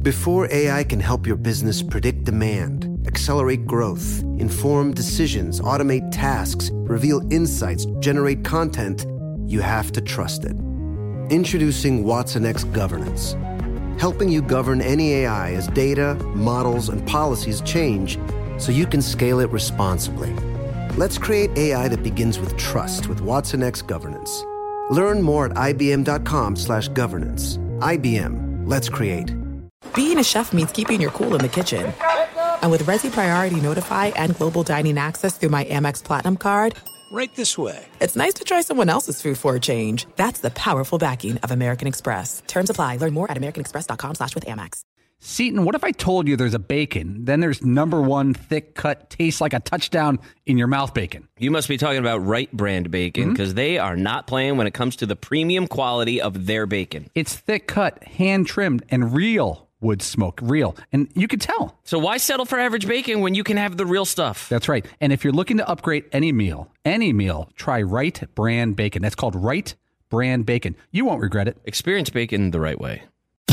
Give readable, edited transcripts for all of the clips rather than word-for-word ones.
Before AI can help your business predict demand, accelerate growth, inform decisions, automate tasks, reveal insights, generate content, you have to trust it. Introducing watsonx Governance, helping you govern any AI as data, models, and policies change so you can scale it responsibly. Let's create AI that begins with trust with watsonx Governance. Learn more at ibm.com/governance. IBM, let's create. Being a chef means keeping your cool in the kitchen. And with Resi Priority Notify and Global Dining Access through my Amex Platinum card, right this way. It's nice to try someone else's food for a change. That's the powerful backing of American Express. Terms apply. Learn more at americanexpress.com/withAmex. Seton, what if I told you there's a bacon, then there's number one thick cut, tastes like a touchdown in your mouth bacon? You must be talking about Wright Brand bacon, because they are not playing when it comes to the premium quality of their bacon. It's thick cut, hand trimmed, and real wood smoke, real. And you can tell. So why settle for average bacon when you can have the real stuff? That's right. And if you're looking to upgrade any meal, try Wright Brand bacon. That's called Wright Brand bacon. You won't regret it. Experience bacon the right way.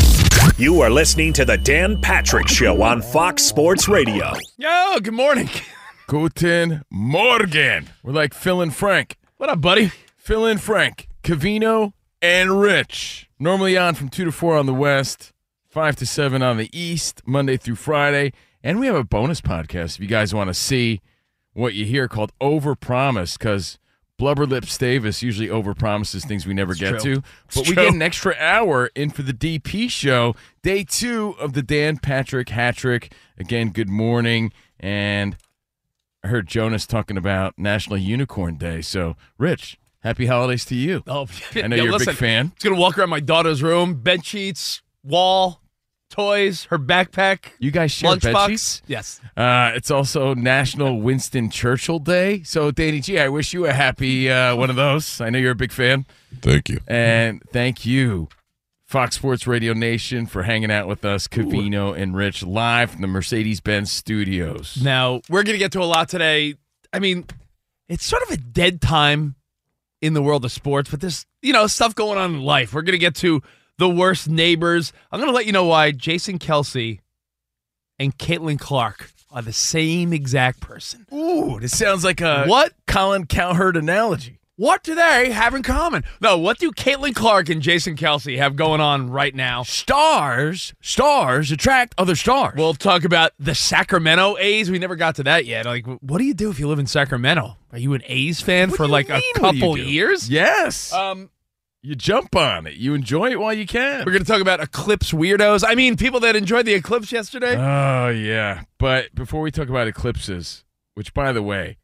You are listening to the Dan Patrick Show on Fox Sports Radio. Yo, good morning. Guten Morgen. We're like Phil and Frank. What up, buddy? Phil and Frank, Covino and Rich. Normally on from 2 to 4 on the West, 5 to 7 on the East, Monday through Friday. And we have a bonus podcast if you guys want to see what you hear called Overpromise, because Blubberlip Davis usually overpromises things we never get to. But we get an extra hour in for the DP show, day 2 of the Dan Patrick Hat-Trick. Again, good morning. And I heard Jonas talking about National Unicorn Day. So, Rich, happy holidays to you. Oh, I know you're a big fan. I'm going to walk around my daughter's room, bed sheets, wall, toys, her backpack. You guys share bed sheets? Yes. It's also National Winston Churchill Day. So, Danny G, I wish you a happy one of those. I know you're a big fan. Thank you. And thank you, Fox Sports Radio Nation, for hanging out with us, Covino and Rich, live from the Mercedes-Benz studios. Now, we're going to get to a lot today. I mean, it's sort of a dead time in the world of sports, but there's, stuff going on in life. We're going to get to the worst neighbors. I'm going to let you know why Jason Kelce and Caitlin Clark are the same exact person. Ooh, this sounds like a Colin Cowherd analogy. What do they have in common? No, what do Caitlin Clark and Jason Kelce have going on right now? Stars attract other stars. We'll talk about the Sacramento A's. We never got to that yet. Like, what do you do if you live in Sacramento? Are you an A's fan for like a couple years? Yes. You jump on it. You enjoy it while you can. We're going to talk about Eclipse weirdos. I mean, people that enjoyed the eclipse yesterday. Oh, yeah. But before we talk about eclipses, which, by the way,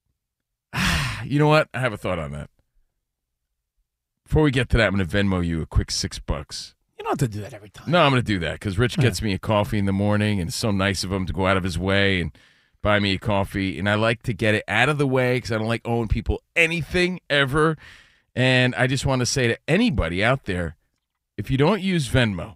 you know what? I have a thought on that. Before we get to that, I'm going to Venmo you a quick $6. You don't have to do that every time. No, I'm going to do that because Rich gets me a coffee in the morning, and it's so nice of him to go out of his way and buy me a coffee. And I like to get it out of the way because I don't like owing people anything ever. And I just want to say to anybody out there, if you don't use Venmo,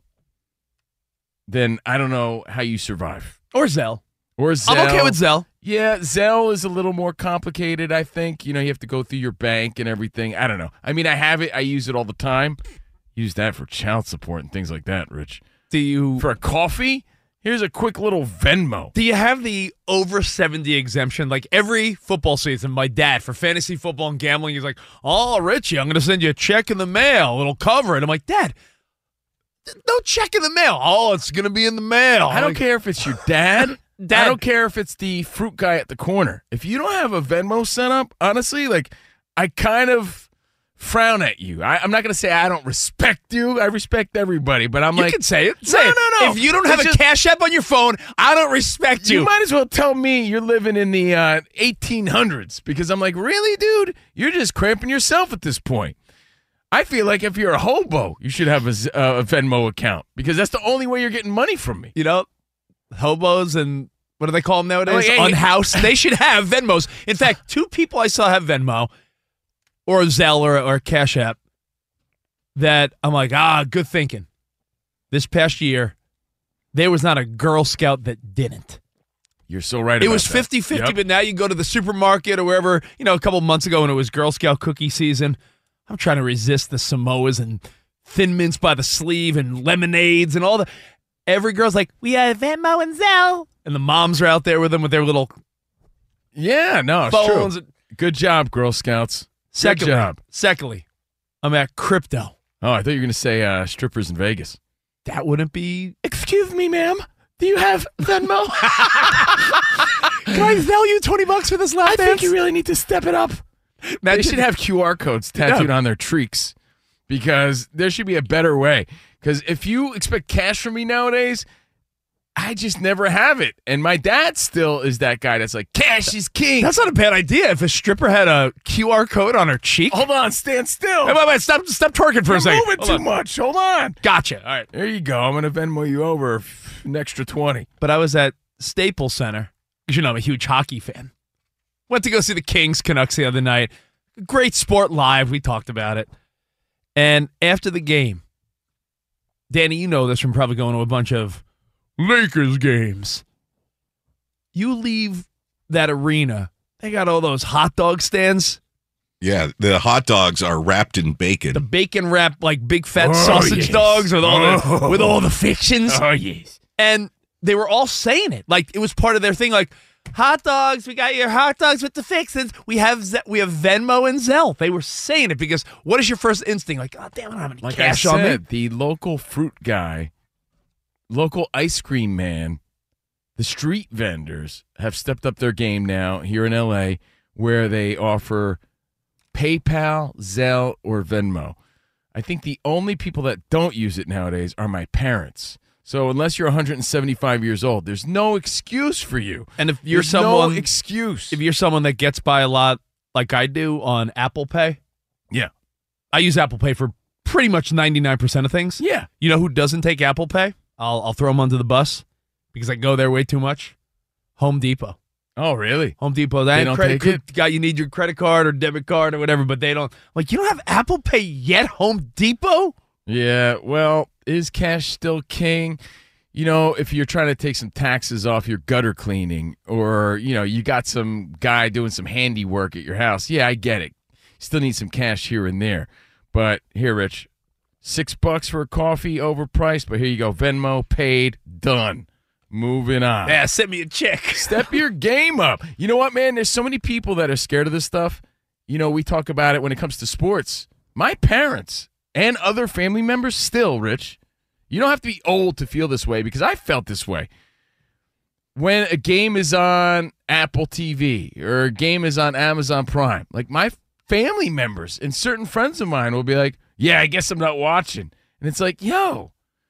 then I don't know how you survive. Or Zelle. I'm okay with Zelle. Yeah, Zelle is a little more complicated, I think. You have to go through your bank and everything. I don't know. I mean, I have it. I use it all the time. Use that for child support and things like that, Rich. For a coffee? Here's a quick little Venmo. Do you have the over 70 exemption? Like every football season, my dad, for fantasy football and gambling, he's like, oh, Richie, I'm going to send you a check in the mail. It'll cover it. I'm like, Dad, no check in the mail. Oh, it's going to be in the mail. I don't care if it's your dad. I don't care if it's the fruit guy at the corner. If you don't have a Venmo set up, honestly, I kind of frown at you. I'm not going to say I don't respect you. I respect everybody, but you can say it. No. If you don't have a Cash App on your phone, I don't respect you. You might as well tell me you're living in the 1800s because I'm like, really, dude? You're just cramping yourself at this point. I feel like if you're a hobo, you should have a Venmo account because that's the only way you're getting money from me. Hobos and what do they call them nowadays? Unhoused. They should have Venmos. In fact, 2 people I saw have Venmo or Zelle or Cash App that I'm like, good thinking. This past year, there was not a Girl Scout that didn't. You're so right about that. It was 50-50, But now you go to the supermarket or wherever, a couple months ago when it was Girl Scout cookie season, I'm trying to resist the Samoas and Thin Mints by the sleeve and lemonades and all the. every girl's like, we have Venmo and Zelle. And the moms are out there with them with their little Yeah, no, it's phones. true. Good job, Girl Scouts. Good job. Secondly, I'm at crypto. Oh, I thought you were going to say strippers in Vegas. That wouldn't be. Excuse me, ma'am. Do you have Venmo? Can I sell you $20 for this lap I dance? think you really need to step it up. They should have QR codes tattooed on their treeks because there should be a better way. Because if you expect cash from me nowadays, I just never have it. And my dad still is that guy that's like, cash is king. That's not a bad idea. If a stripper had a QR code on her cheek. Hold on, stand still. Hey, wait, stop twerking for a second. You're moving too much. Hold on. Gotcha. All right. There you go. I'm going to Venmo you over an extra 20. But I was at Staples Center because, I'm a huge hockey fan. Went to go see the Kings Canucks the other night. Great sport live. We talked about it. And after the game, Danny, you know this from probably going to a bunch of Lakers games. You leave that arena, they got all those hot dog stands. Yeah, the hot dogs are wrapped in bacon. The bacon wrapped like big fat sausage dogs with all the fixins. Oh, yes. And they were all saying it. Like it was part of their thing. Like, hot dogs, we got your hot dogs with the fixins. We have Venmo and Zelle. They were saying it because what is your first instinct? Like, oh, damn, I don't have any cash on me. The local fruit guy, local ice cream man, the street vendors have stepped up their game now here in L.A. where they offer PayPal, Zelle, or Venmo. I think the only people that don't use it nowadays are my parents. So unless you're 175 years old, there's no excuse for you. And if you're no excuse. If you're someone that gets by a lot like I do on Apple Pay. Yeah. I use Apple Pay for pretty much 99% of things. Yeah. You know who doesn't take Apple Pay? I'll throw them under the bus because I go there way too much. Home Depot. Oh, really? Home Depot. They don't take it? Guy, you need your credit card or debit card or whatever, but they don't. Like, you don't have Apple Pay yet, Home Depot? Yeah, well, is cash still king? If you're trying to take some taxes off your gutter cleaning or, you got some guy doing some handiwork at your house. Yeah, I get it. Still need some cash here and there. But here, Rich, $6 for a coffee, overpriced, but here you go. Venmo, paid, done. Moving on. Yeah, send me a check. Step your game up. You know what, man? There's so many people that are scared of this stuff. We talk about it when it comes to sports. My parents and other family members still, Rich. You don't have to be old to feel this way because I felt this way. When a game is on Apple TV or a game is on Amazon Prime, like my family members and certain friends of mine will be like, yeah, I guess I'm not watching. And it's like, yo,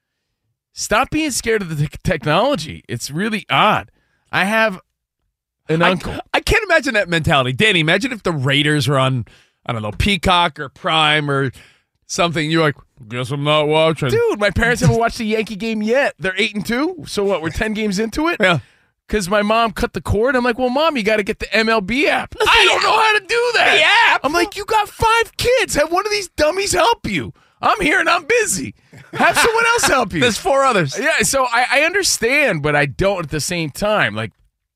stop being scared of the technology. It's really odd. I have an uncle. I can't imagine that mentality. Danny, imagine if the Raiders are on, I don't know, Peacock or Prime or something. You're like, guess I'm not watching. Dude, my parents haven't watched the Yankee game yet. They're 8-2. So what, we're 10 games into it? Yeah. Because my mom cut the cord. I'm like, well, Mom, you got to get the MLB app. I don't know how to do that. The app? I'm like, you got 5 kids. Have one of these dummies help you. I'm here and I'm busy. Have someone else help you. There's 4 others. Yeah, so I understand, but I don't at the same time. Like,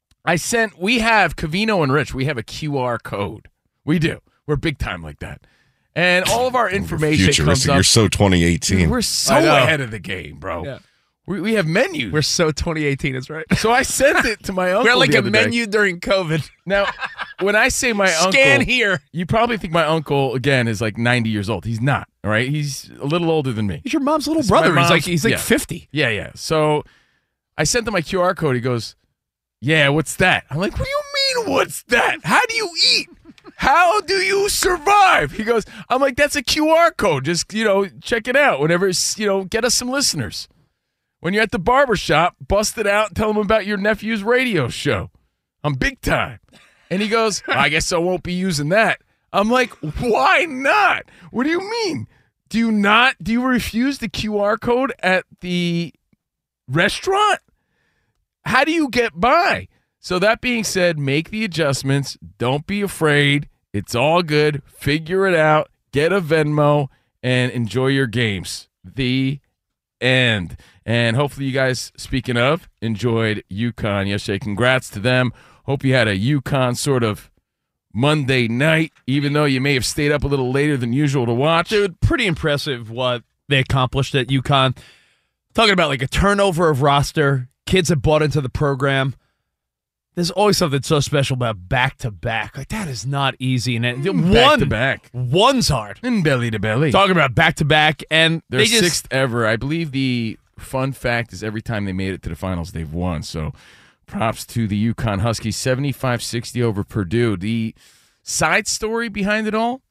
we have, Covino and Rich, we have a QR code. We do. We're big time like that. And all of our information comes up. You're so 2018. We're so ahead of the game, bro. Yeah. We have menus. We're so 2018, that's right. So I sent it to my uncle. We're like the a other day. menu during COVID. Now, when I say my uncle, Scan here. You probably think my uncle again is like 90 years old. He's not. All right, he's a little older than me. He's your mom's little It's brother. my mom's- He's like yeah. 50. Yeah. So I sent him my QR code. He goes, "Yeah, what's that?" I'm like, "What do you mean, what's that? How do you eat? How do you survive?" He goes, "I'm like, that's a QR code. Just check it out. Whenever get us some listeners." When you're at the barbershop, bust it out and tell them about your nephew's radio show. I'm big time. And he goes, I guess I won't be using that. I'm like, why not? What do you mean? Do you refuse the QR code at the restaurant? How do you get by? So that being said, make the adjustments. Don't be afraid. It's all good. Figure it out. Get a Venmo and enjoy your games. The end. And hopefully you guys, speaking of, enjoyed UConn yesterday. Congrats to them. Hope you had a UConn sort of Monday night, even though you may have stayed up a little later than usual to watch. Dude, pretty impressive what they accomplished at UConn. talking about like a turnover of roster, kids that bought into the program. There's always something so special about back-to-back. Like, that is not easy. And Back-to-back. One's hard. And belly-to-belly. Talking about back-to-back, and they're sixth ever. I believe the fun fact is every time they made it to the finals, they've won. So props to the UConn Huskies, 75-60 over Purdue. The side story behind it all,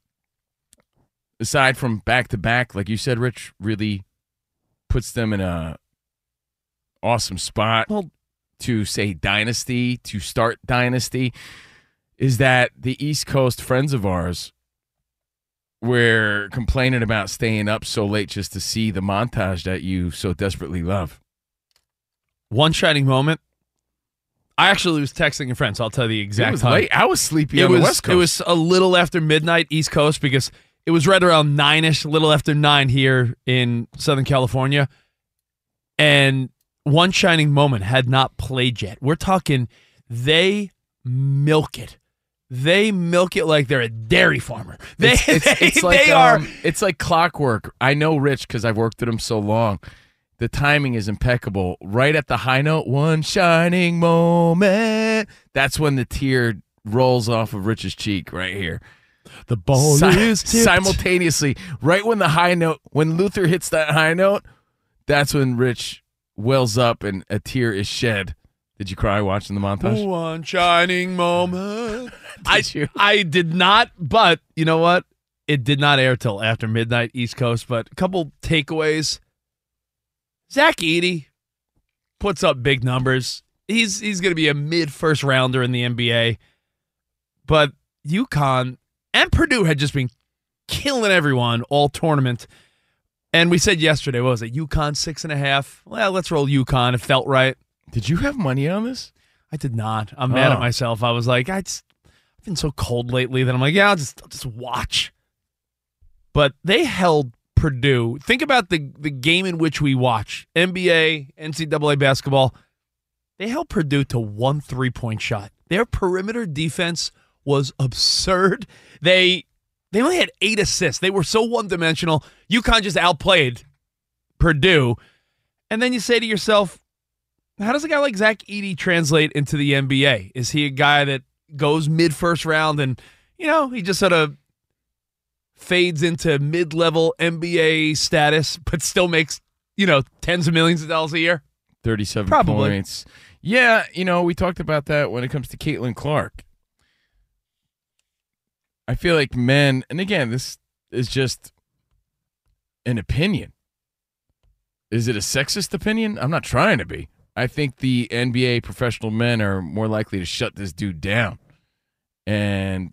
aside from back-to-back, like you said, Rich, really puts them in a awesome spot. Well, to say dynasty, to start dynasty, is that the East Coast friends of ours were complaining about staying up so late just to see the montage that you so desperately love. One shining moment. I actually was texting a friend, so I'll tell you the exact it was time. Late. I was sleepy on the West Coast. It was a little after midnight East Coast because it was right around 9-ish, a little after 9 here in Southern California. And One Shining Moment had not played yet. We're talking they milk it. They milk it like they're a dairy farmer. It's like clockwork. I know Rich because I've worked with him so long. The timing is impeccable. Right at the high note, one shining moment. That's when the tear rolls off of Rich's cheek right here. The ball is tipped. Simultaneously, right when the high note, when Luther hits that high note, that's when Rich wells up and a tear is shed. Did you cry watching the montage? One shining moment. I did not, but you know what? It did not air till after midnight East Coast, but a couple takeaways. Zach Edey puts up big numbers. He's going to be a mid-first rounder in the NBA. But UConn and Purdue had just been killing everyone all tournament. And we said yesterday, what was it, UConn 6.5? Well, let's roll UConn. It felt right. Did you have money on this? I did not. I'm mad at myself. I was like, I've been so cold lately that I'm like, yeah, I'll just watch. But they held Purdue. Think about the game in which we watch, NBA, NCAA basketball. They held Purdue to 1 3-point shot. Their perimeter defense was absurd. They only had 8 assists. They were so one-dimensional. UConn just outplayed Purdue. And then you say to yourself, how does a guy like Zach Edey translate into the NBA? Is he a guy that goes mid-first round and, he just sort of fades into mid-level NBA status, but still makes, tens of millions of dollars a year? 37 Probably. points. Yeah, we talked about that when it comes to Caitlin Clark. I feel like men, and again, this is just an opinion. Is it a sexist opinion? I'm not trying to be. I think the NBA professional men are more likely to shut this dude down. And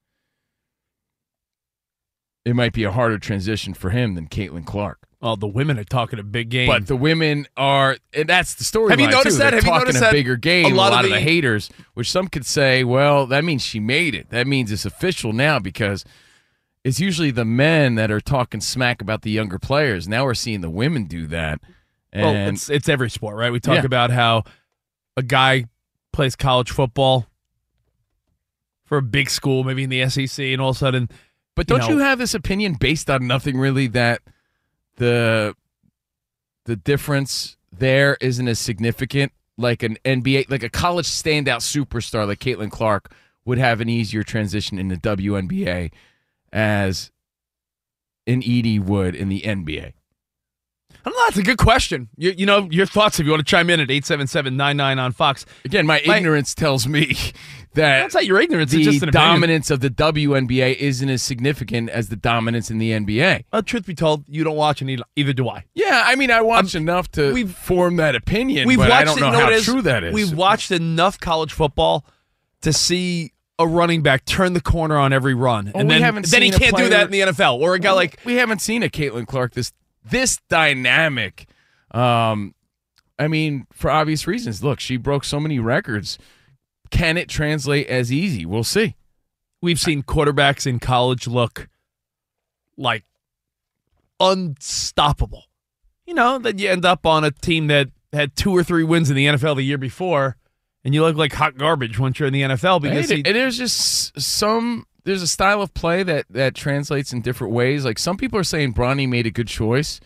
it might be a harder transition for him than Caitlin Clark. Well, the women are talking a big game. But the women are, and that's the story. Have you noticed that? They're Have you talking noticed a that bigger game. a lot of of the haters, which some could say, well, that means she made it. That means it's official now because it's usually the men that are talking smack about the younger players. Now we're seeing the women do that. And well, it's every sport, right? We talk about how a guy plays college football for a big school, maybe in the SEC, and all of a sudden. But don't you have this opinion based on nothing really that the difference there isn't as significant? Like an NBA, like a college standout superstar like Caitlin Clark would have an easier transition in the WNBA as an Edey would in the NBA. I don't know. That's a good question. Your thoughts if you want to chime in at 877-99 on Fox. Again, my ignorance tells me that that's not your ignorance. The it's just an dominance of the WNBA isn't as significant as the dominance in the NBA. Well, truth be told, you don't watch, and either do I. Yeah, I mean, I watch enough to form that opinion, but I don't know how true that is. We've watched enough college football to see a running back turn the corner on every run, and then he can't do that in the NFL. Or a guy like we haven't seen a Caitlin Clark this dynamic. I mean, for obvious reasons. Look, she broke so many records. Can it translate as easy? We'll see. We've seen quarterbacks in college look like unstoppable. That you end up on a team that had 2 or 3 wins in the NFL the year before, and you look like hot garbage once you're in the NFL because there's just there's a style of play that translates in different ways. Like some people are saying Bronny made a good choice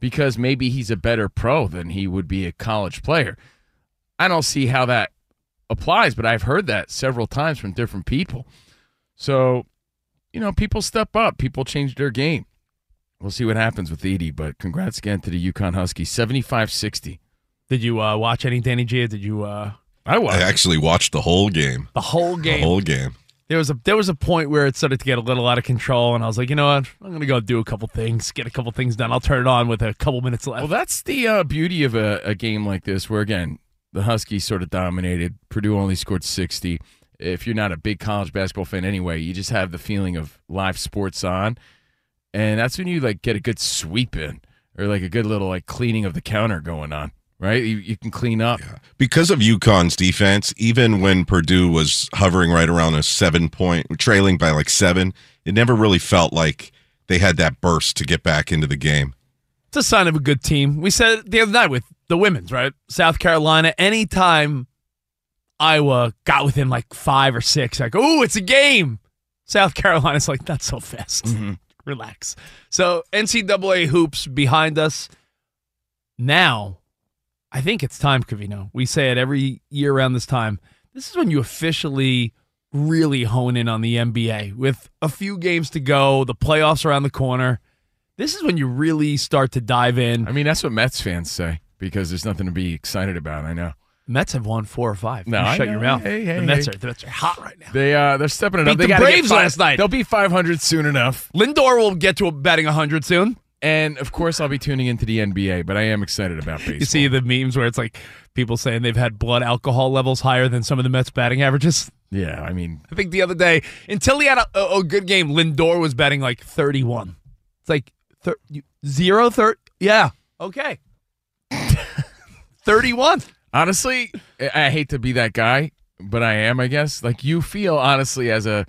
because maybe he's a better pro than he would be a college player. I don't see how that applies, but I've heard that several times from different people. So, people step up. People change their game. We'll see what happens with Edey, but congrats again to the UConn Huskies, 75-60. Did you watch any Danny G? Did you? I actually watched the whole game. The whole game. The whole game. There was a point where it started to get a little out of control, and I was like, you know what? I'm going to go do a couple things, get a couple things done. I'll turn it on with a couple minutes left. Well, that's the beauty of a game like this where, again, the Huskies sort of dominated. Purdue only scored 60. If you're not a big college basketball fan anyway, you just have the feeling of live sports on. And that's when you get a good sweep in or a good little cleaning of the counter going on, right? You can clean up. Yeah. Because of UConn's defense, even when Purdue was hovering right around a 7-point, trailing by 7, it never really felt like they had that burst to get back into the game. It's a sign of a good team. We said it the other night with the women's, right? South Carolina, anytime Iowa got within 5 or 6, ooh, it's a game. South Carolina's not so fast. Mm-hmm. Relax. So NCAA hoops behind us. Now, I think it's time, Covino. We say it every year around this time. This is when you officially really hone in on the NBA. With a few games to go, the playoffs around the corner. This is when you really start to dive in. I mean, that's what Mets fans say because there's nothing to be excited about, I know. Mets have won 4 or 5. No, shut your mouth. Hey, the Mets are hot right now. They're stepping it up. Beat the Braves last night. They'll be 500 soon enough. Lindor will get to batting 100 soon. And, of course, I'll be tuning into the NBA, but I am excited about baseball. You see the memes where it's people saying they've had blood alcohol levels higher than some of the Mets batting averages? Yeah, I mean. I think the other day, until he had a good game, Lindor was batting 31. It's 30. Yeah, okay. 31. Honestly, I hate to be that guy, but I am, I guess. You feel, honestly, as a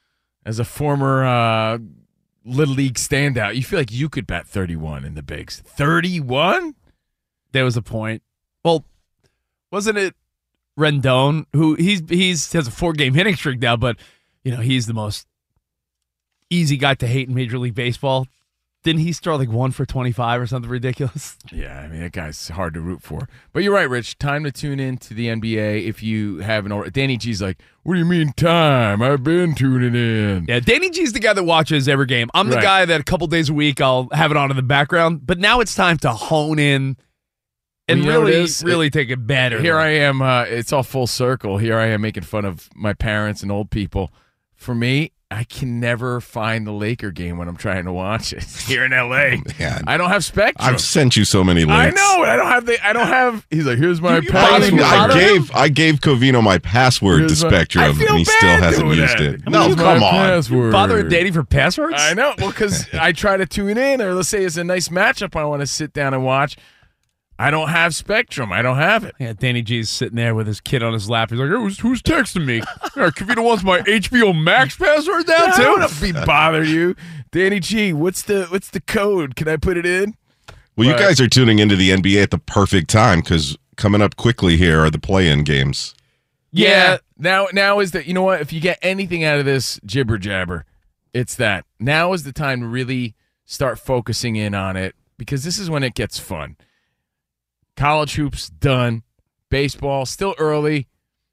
former Little League standout, you feel like you could bat 31 in the bigs. 31? There was a point. Well, wasn't it Rendon, who he's has a 4-game hitting streak now, but he's the most easy guy to hate in Major League Baseball. Didn't he throw 1 for 25 or something ridiculous? Yeah, I mean, that guy's hard to root for. But you're right, Rich. Time to tune in to the NBA if you haven't already. Danny G's what do you mean time? I've been tuning in. Yeah, Danny G's the guy that watches every game. I'm the guy that a couple days a week I'll have it on in the background. But now it's time to hone in and really take it better. Here I am. It's all full circle. Here I am making fun of my parents and old people. For me, I can never find the Laker game when I'm trying to watch it here in L.A. Man, I don't have Spectrum. I've sent you so many links. I know. I don't have. He's here's my password. I gave Covino my password to Spectrum, and he still hasn't used it. No, come on. Password. Bothering Danny for passwords? I know. Well, because I try to tune in, or let's say it's a nice matchup I want to sit down and watch. I don't have Spectrum. I don't have it. Yeah, Danny G's sitting there with his kid on his lap. He's who's texting me? Kavita wants my HBO Max password down too. I don't be bother you, Danny G. What's the code? Can I put it in? Well, you guys are tuning into the NBA at the perfect time because coming up quickly here are the play-in games. Yeah. Now is the what? If you get anything out of this jibber jabber, it's that. Now is the time to really start focusing in on it because this is when it gets fun. College hoops done. Baseball still early.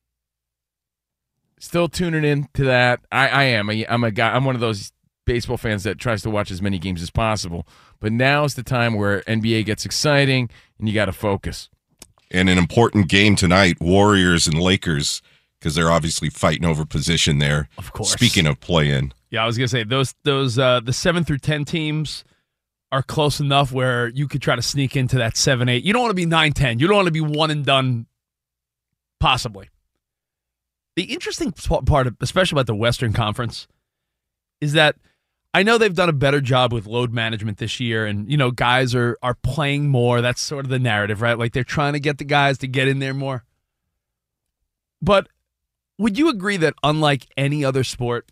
Still tuning in to that. I am. I'm a guy. I'm one of those baseball fans that tries to watch as many games as possible. But now's the time where NBA gets exciting and you got to focus. And an important game tonight, Warriors and Lakers, because they're obviously fighting over position there. Of course. Speaking of play-in. Yeah, I was gonna say those the 7 through 10 teams are close enough where you could try to sneak into that 7-8. You don't want to be 9-10. You don't want to be one and done, possibly. The interesting part, especially about the Western Conference, is that I know they've done a better job with load management this year, and guys are playing more. That's sort of the narrative, right? They're trying to get the guys to get in there more. But would you agree that unlike any other sport,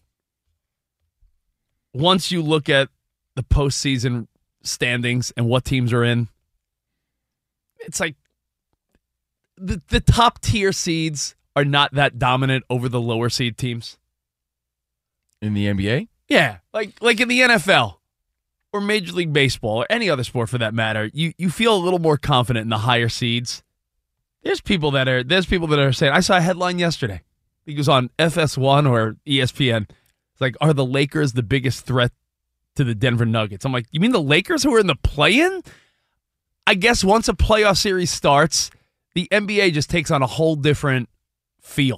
once you look at the postseason standings and what teams are in, it's the top tier seeds are not that dominant over the lower seed teams in the NBA? Yeah, like in the NFL. or Major League Baseball or any other sport for that matter, you feel a little more confident in the higher seeds. There's people that are saying, I saw a headline yesterday. I think it was on FS1 or ESPN. It's like, are the Lakers the biggest threat to the Denver Nuggets? I'm like, you mean the Lakers who are in the play-in? I guess once a playoff series starts, the NBA just takes on a whole different feel.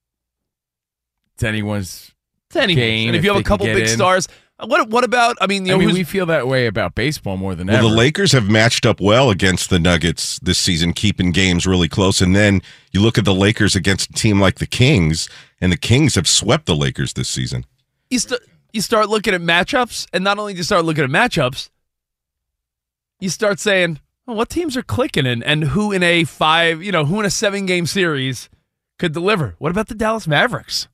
It's anyone's game. And if you have a couple big stars, what about? I mean, we feel that way about baseball more than ever. The Lakers have matched up well against the Nuggets this season, keeping games really close. And then you look at the Lakers against a team like the Kings, and the Kings have swept the Lakers this season. You start looking at matchups, and not only do you start looking at matchups, you start saying, well, what teams are clicking and who in a 7-game series could deliver? What about the Dallas Mavericks?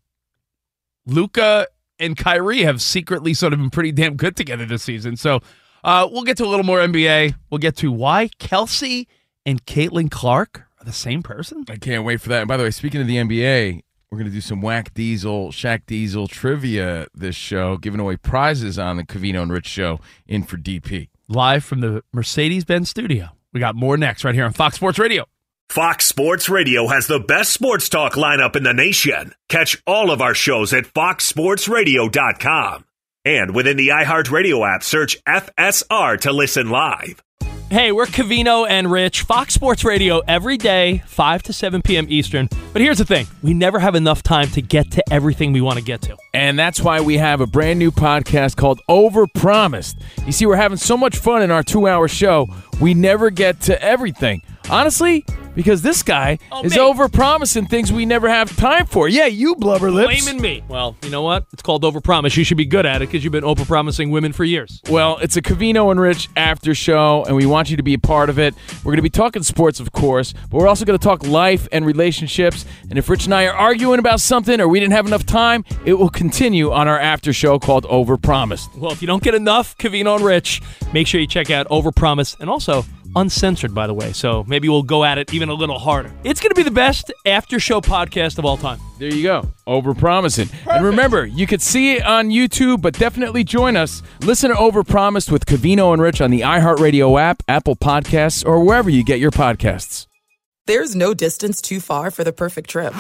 Luka and Kyrie have secretly sort of been pretty damn good together this season. So we'll get to a little more NBA. We'll get to why Kelsey and Caitlin Clark are the same person. I can't wait for that. And by the way, speaking of the NBA, we're going to do some Shaq Diesel trivia this show, giving away prizes on the Covino and Rich Show in for DP. Live from the Mercedes-Benz studio. We got more next right here on Fox Sports Radio. Fox Sports Radio has the best sports talk lineup in the nation. Catch all of our shows at foxsportsradio.com. And within the iHeartRadio app, search FSR to listen live. Hey, we're Covino and Rich, Fox Sports Radio every day, 5 to 7 p.m. Eastern. But here's the thing. We never have enough time to get to everything we want to get to. And that's why we have a brand new podcast called Overpromised. You see, we're having so much fun in our 2-hour show, we never get to everything. Honestly, because this guy is overpromising things we never have time for. Yeah, you blubber lips. Blaming me. Well, you know what? It's called overpromise. You should be good at it because you've been overpromising women for years. Well, it's a Covino and Rich after show, and we want you to be a part of it. We're going to be talking sports, of course, but we're also going to talk life and relationships. And if Rich and I are arguing about something or we didn't have enough time, it will continue on our after show called Overpromised. Well, if you don't get enough Covino and Rich, make sure you check out Overpromised, and also uncensored, by the way, so maybe we'll go at it even a little harder. It's going to be the best after-show podcast of all time. There you go. Overpromising. And remember, you could see it on YouTube, but definitely join us. Listen to Overpromised with Covino and Rich on the iHeartRadio app, Apple Podcasts, or wherever you get your podcasts. There's no distance too far for the perfect trip.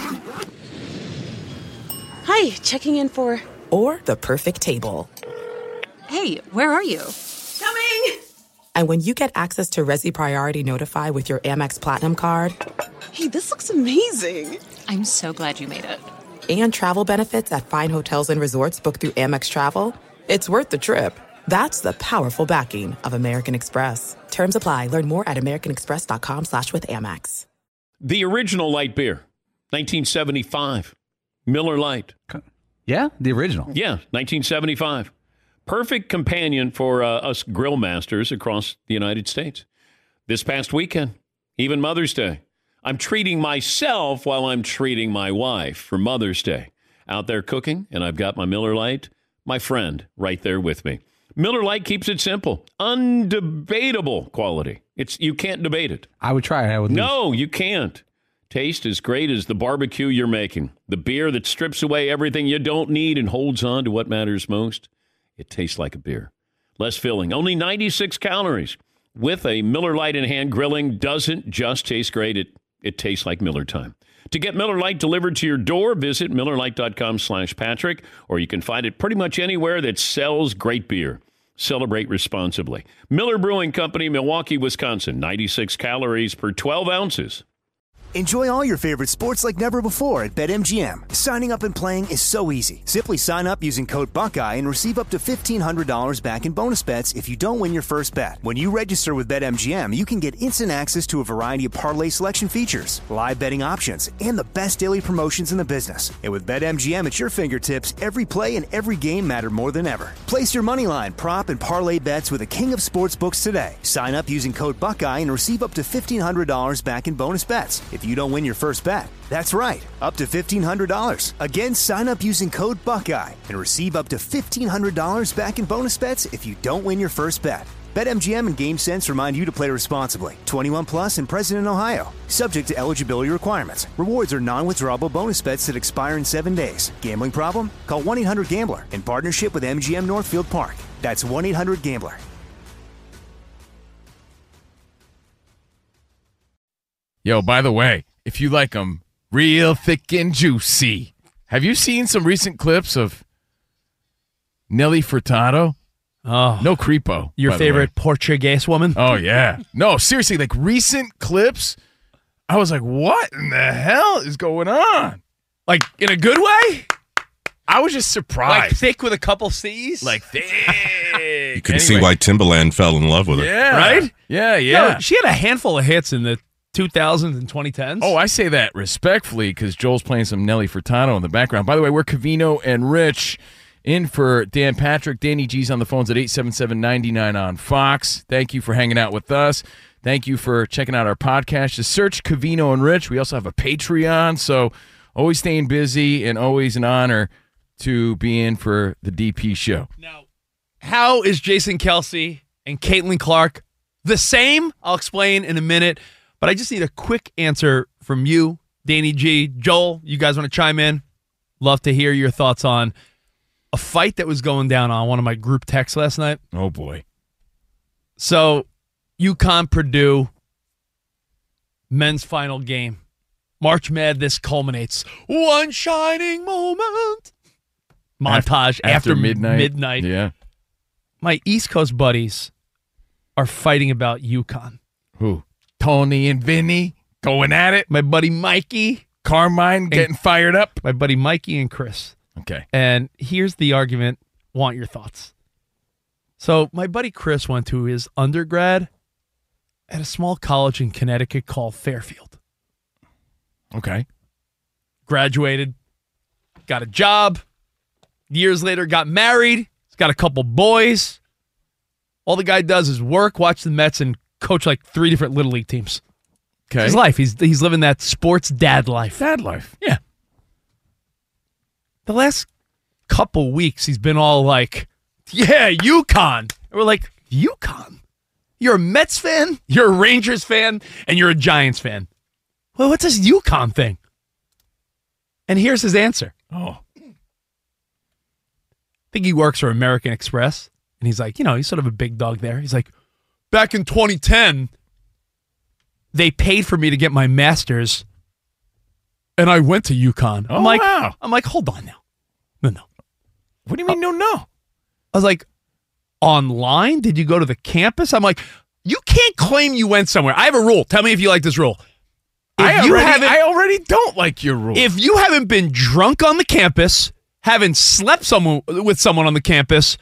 Hi, checking in for... Or the perfect table. Hey, where are you? Coming! And when you get access to Resi Priority Notify with your Amex Platinum card... Hey, this looks amazing. I'm so glad you made it. And travel benefits at fine hotels and resorts booked through Amex Travel, it's worth the trip. That's the powerful backing of American Express. Terms apply. Learn more at americanexpress.com/withAmex. The original light beer, 1975. Miller Lite. Yeah, the original. Yeah, 1975. Perfect companion for us grill masters across the United States. This past weekend, even Mother's Day, I'm treating myself while I'm treating my wife for Mother's Day. Out there cooking, and I've got my Miller Lite, my friend, right there with me. Miller Lite keeps it simple. Undebatable quality. You can't debate it. I would try it. No, you can't. Taste as great as the barbecue you're making. The beer that strips away everything you don't need and holds on to what matters most. It tastes like a beer. Less filling. Only 96 calories. With a Miller Lite in hand, grilling doesn't just taste great. It tastes like Miller time. To get Miller Lite delivered to your door, visit MillerLite.com/Patrick, or you can find it pretty much anywhere that sells great beer. Celebrate responsibly. Miller Brewing Company, Milwaukee, Wisconsin. 96 calories per 12 ounces. Enjoy all your favorite sports like never before at BetMGM. Signing up and playing is so easy. Simply sign up using code Buckeye and receive up to $1,500 back in bonus bets if you don't win your first bet. When you register with BetMGM, you can get instant access to a variety of parlay selection features, live betting options, and the best daily promotions in the business. And with BetMGM at your fingertips, every play and every game matter more than ever. Place your moneyline, prop, and parlay bets with the king of sportsbooks today. Sign up using code Buckeye and receive up to $1,500 back in bonus bets if you don't win your first bet. That's right, up to $1,500. Again, sign up using code Buckeye and receive up to $1,500 back in bonus bets if you don't win your first bet. BetMGM and GameSense remind you to play responsibly. 21 plus and present in Ohio. Subject to eligibility requirements. Rewards are non-withdrawable bonus bets that expire in 7 days. Gambling problem? Call 1-800-GAMBLER in partnership with MGM Northfield Park. That's 1-800-GAMBLER. Yo, by the way, if you like them real thick and juicy, have you seen some recent clips of Nelly Furtado? Oh, no creepo. Your favorite Portuguese woman? Oh, yeah. No, seriously, like recent clips, I was like, what in the hell is going on? Like, in a good way? I was just surprised. Like thick with a couple C's? Like thick. You can see why Timbaland fell in love with her. Yeah. Right? Yeah. No, she had a handful of hits in the 2000s and 2010s. Oh, I say that respectfully because Joel's playing some Nelly Furtado in the background. By the way, we're Covino and Rich in for Dan Patrick. Danny G's on the phones at 877-99 on Fox. Thank you for hanging out with us. Thank you for checking out our podcast. Just search Covino and Rich. We also have a Patreon, so always staying busy and always an honor to be in for the DP show. Now, how is Jason Kelsey and Caitlin Clark the same? I'll explain in a minute, but I just need a quick answer from you, Danny G. Joel, you guys want to chime in? Love to hear your thoughts on a fight that was going down on one of my group texts last night. Oh, boy. So, UConn Purdue men's final game. March Madness culminates. One shining moment. Montage after midnight. Yeah. My East Coast buddies are fighting about UConn. Who? Tony and Vinny going at it. My buddy Mikey. Carmine getting fired up. My buddy Mikey and Chris. Okay. And here's the argument. Want your thoughts. So my buddy Chris went to his undergrad at a small college in Connecticut called Fairfield. Okay. Graduated. Got a job. Years later, got married. He's got a couple boys. All the guy does is work, watch the Mets, and coach like 3 different Little League teams. Okay. His life. He's living that sports dad life. Dad life. Yeah. The last couple weeks, he's been all like, yeah, UConn. And we're like, UConn? You're a Mets fan, you're a Rangers fan, and you're a Giants fan. Well, what's this UConn thing? And here's his answer. Oh. I think he works for American Express. And he's like, he's sort of a big dog there. He's like, back in 2010, they paid for me to get my master's, and I went to UConn. Oh, wow. I'm like, hold on now. No. What do you mean, no? I was like, online? Did you go to the campus? I'm like, you can't claim you went somewhere. I have a rule. Tell me if you like this rule. I already don't like your rule. If you haven't been drunk on the campus, haven't slept with someone on the campus,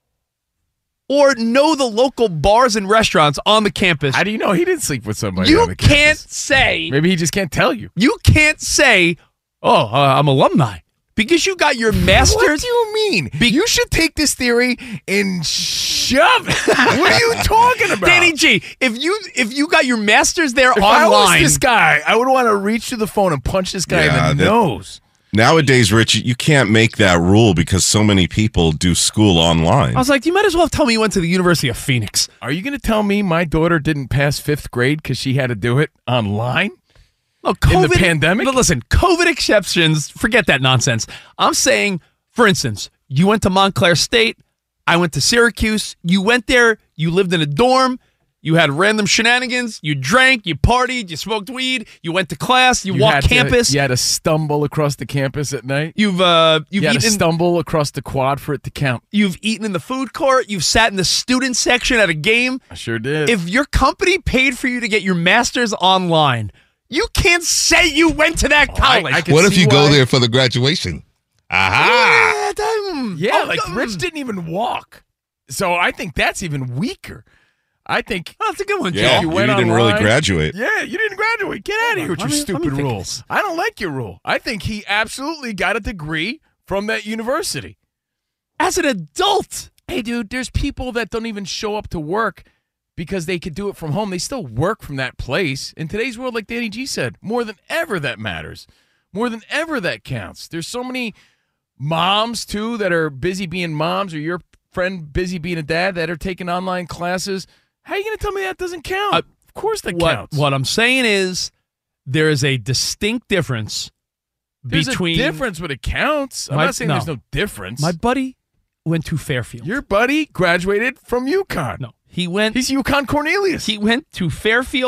or know the local bars and restaurants on the campus. How do you know he didn't sleep with somebody on the campus? You can't say. Maybe he just can't tell you. You can't say, I'm alumni. Because you got your master's. What do you mean? You should take this theory and shove it. What are you talking about? Danny G, if you got your master's there if online. I was this guy, I would want to reach to the phone and punch this guy in the nose. Nowadays, Rich, you can't make that rule because so many people do school online. I was like, you might as well tell me you went to the University of Phoenix. Are you going to tell me my daughter didn't pass 5th grade because she had to do it online? Oh, COVID, in the pandemic? Listen, COVID exceptions, forget that nonsense. I'm saying, for instance, you went to Montclair State. I went to Syracuse. You went there. You lived in a dorm. You had random shenanigans. You drank. You partied. You smoked weed. You went to class. You walked campus. You had to stumble across the campus at night. You had to stumble across the quad for it to count. You've eaten in the food court. You've sat in the student section at a game. I sure did. If your company paid for you to get your master's online, you can't say you went to that college. What if you go there for the graduation? Aha! Rich didn't even walk. So I think that's even weaker. I think that's a good one, Joe. Yeah, you didn't really graduate. Yeah, you didn't graduate. Get out of here with your stupid rules. I don't like your rule. I think he absolutely got a degree from that university. As an adult. Hey, dude, there's people that don't even show up to work because they could do it from home. They still work from that place. In today's world, like Danny G said, more than ever that matters. More than ever that counts. There's so many moms, too, that are busy being moms, or your friend busy being a dad that are taking online classes. How are you going to tell me that doesn't count? Of course that counts. What I'm saying is there is a distinct difference between... There's a difference, but it counts. I'm not saying there's no difference. My buddy went to Fairfield. Your buddy graduated from UConn. No. He's UConn Cornelius. He went to Fairfield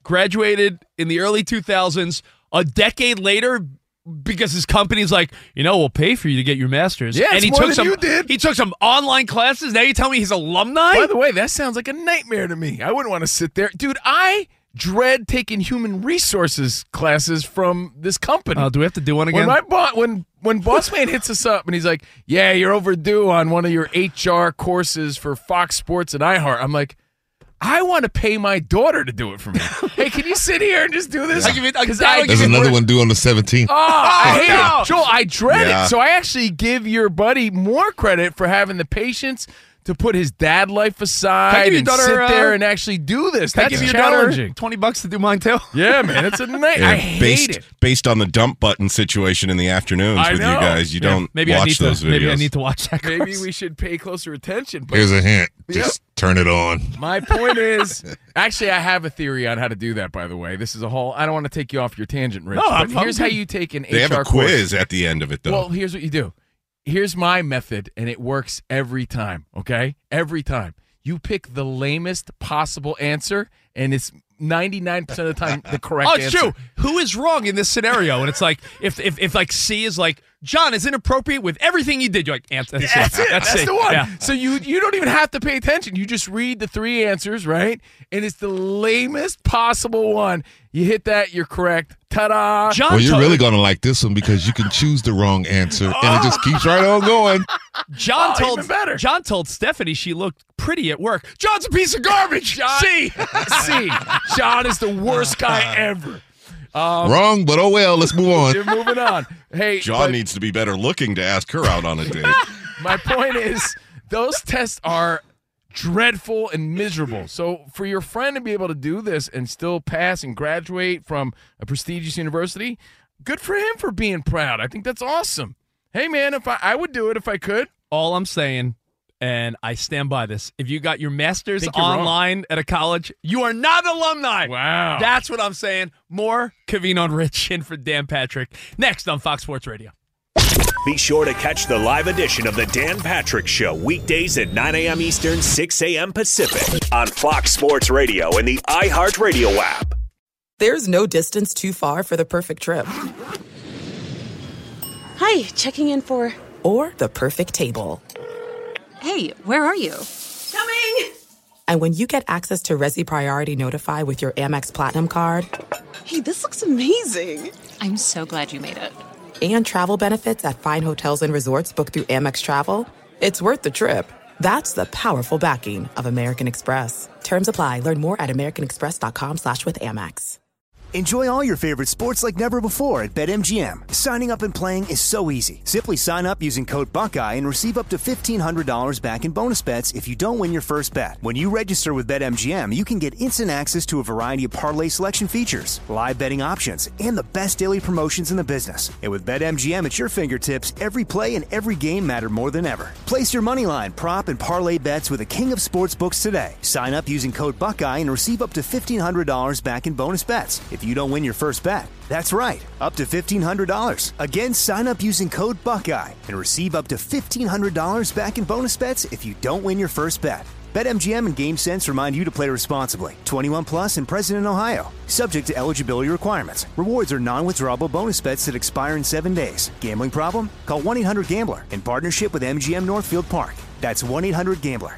graduated in the early 2000s, a decade later, because his company's like, we'll pay for you to get your master's. Yeah, and it's more than you did. He took some online classes. Now you tell me he's alumni? By the way, that sounds like a nightmare to me. I wouldn't want to sit there. Dude, I dread taking human resources classes from this company. Do we have to do one again? When Boss Man hits us up and he's like, yeah, you're overdue on one of your HR courses for Fox Sports and iHeart, I'm like, I want to pay my daughter to do it for me. Hey, can you sit here and just do this? There's another one due on the 17th. Oh, I hate it. Joel, I dread it. So I actually give your buddy more credit for having the patience to put his dad life aside and sit there and actually do this. That's challenging. $20 to do mine too. Yeah, man, it's a night. I hate it. Based on the dump button situation in the afternoons with you guys, you don't watch those videos. Maybe I need to watch that. Maybe we should pay closer attention. Here's a hint. Just turn it on. My point is, actually, I have a theory on how to do that, by the way. This is a whole, I don't want to take you off your tangent, Rich. But here's how you take an HR course. They have a quiz at the end of it, though. Well, here's what you do. Here's my method, and it works every time, okay? Every time. You pick the lamest possible answer, and it's 99% of the time the correct answer. Oh, it's true. Who is wrong in this scenario? And it's like, if like C is like, John is inappropriate with everything he did, you're like, answer. That's it. That's the one. Yeah. So you don't even have to pay attention. You just read the three answers, right? And it's the lamest possible one. You hit that, you're correct. Ta-da! Well, you're really going to like this one because you can choose the wrong answer, and it just keeps right on going. John told Stephanie she looked pretty at work. John's a piece of garbage. C. John is the worst guy ever. Wrong, but oh well. Let's move on. You're moving on. Hey, John needs to be better looking to ask her out on a date. My point is, those tests are dreadful and miserable. So for your friend to be able to do this and still pass and graduate from a prestigious university, good for him for being proud. I think that's awesome. Hey, man, if I would do it if I could. All I'm saying, and I stand by this, if you got your master's online at a college, you are not an alumni. Wow. That's what I'm saying. More Covino and Rich in for Dan Patrick. Next on Fox Sports Radio. Be sure to catch the live edition of the Dan Patrick Show weekdays at 9 a.m. Eastern, 6 a.m. Pacific on Fox Sports Radio and the iHeartRadio app. There's no distance too far for the perfect trip. Hi, checking in for... Or the perfect table. Hey, where are you? Coming! And when you get access to Resi Priority Notify with your Amex Platinum card... Hey, this looks amazing. I'm so glad you made it. And travel benefits at fine hotels and resorts booked through Amex Travel, it's worth the trip. That's the powerful backing of American Express. Terms apply. Learn more at americanexpress.com/withAmex. Enjoy all your favorite sports like never before at BetMGM. Signing up and playing is so easy. Simply sign up using code Buckeye and receive up to $1,500 back in bonus bets if you don't win your first bet. When you register with BetMGM, you can get instant access to a variety of parlay selection features, live betting options, and the best daily promotions in the business. And with BetMGM at your fingertips, every play and every game matter more than ever. Place your moneyline, prop, and parlay bets with the king of sportsbooks today. Sign up using code Buckeye and receive up to $1,500 back in bonus bets if you don't win your first bet. That's right, up to $1,500. Again, sign up using code Buckeye and receive up to $1,500 back in bonus bets if you don't win your first bet. BetMGM and GameSense remind you to play responsibly. 21 plus and present in Ohio. Subject to eligibility requirements. Rewards are non-withdrawable bonus bets that expire in 7 days. Gambling problem? Call 1-800-GAMBLER in partnership with MGM Northfield Park. That's 1-800-GAMBLER.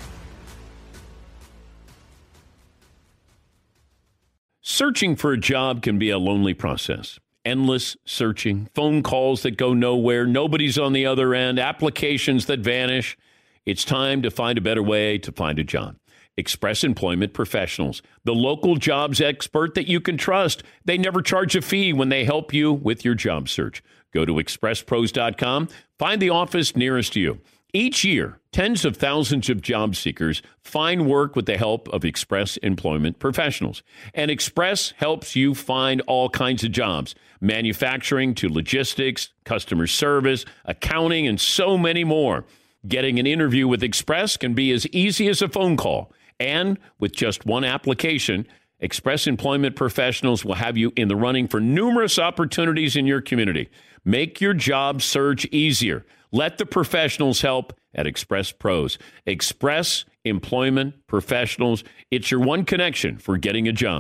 Searching for a job can be a lonely process. Endless searching, phone calls that go nowhere, nobody's on the other end, applications that vanish. It's time to find a better way to find a job. Express Employment Professionals, the local jobs expert that you can trust. They never charge a fee when they help you with your job search. Go to expresspros.com, find the office nearest you. Each year, tens of thousands of job seekers find work with the help of Express Employment Professionals. And Express helps you find all kinds of jobs, manufacturing to logistics, customer service, accounting, and so many more. Getting an interview with Express can be as easy as a phone call. And with just one application, Express Employment Professionals will have you in the running for numerous opportunities in your community. Make your job search easier. Let the professionals help at Express Pros. Express Employment Professionals. It's your one connection for getting a job.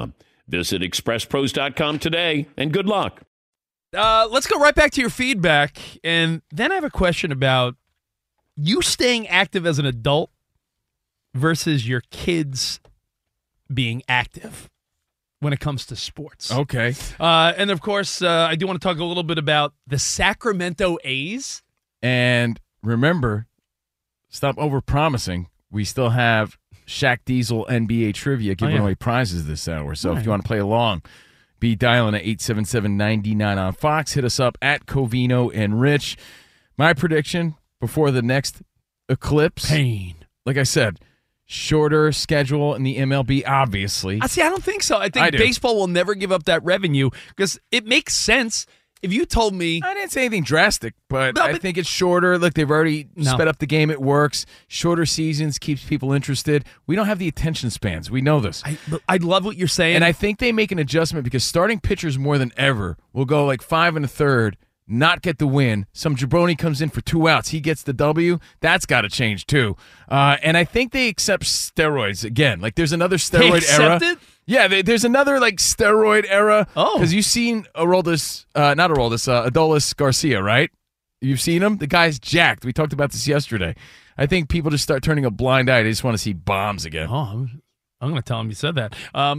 Visit expresspros.com today, and good luck. Let's go right back to your feedback. And then I have a question about you staying active as an adult versus your kids being active when it comes to sports. Okay. And, of course, I do want to talk a little bit about the Sacramento A's. And remember, stop overpromising. We still have Shaq Diesel NBA trivia giving away prizes this hour. So if you want to play along, be dialing at 877-99 on Fox. Hit us up at Covino and Rich. My prediction before the next eclipse. Pain. Like I said, shorter schedule in the MLB, obviously. I don't think so. I think baseball will never give up that revenue because it makes sense. If you told me... I didn't say anything drastic, but I think it's shorter. Look, they've already sped up the game. It works. Shorter seasons keeps people interested. We don't have the attention spans. We know this. I love what you're saying. And I think they make an adjustment because starting pitchers more than ever will go like 5 1/3, not get the win. Some jabroni comes in for 2 outs. He gets the W. That's got to change too. And I think they accept steroids again. Like there's another steroid era. It? Yeah, there's another like steroid era. Oh, because you've seen Adolis Garcia, right? You've seen him. The guy's jacked. We talked about this yesterday. I think people just start turning a blind eye. They just want to see bombs again. Oh, I'm going to tell him you said that. I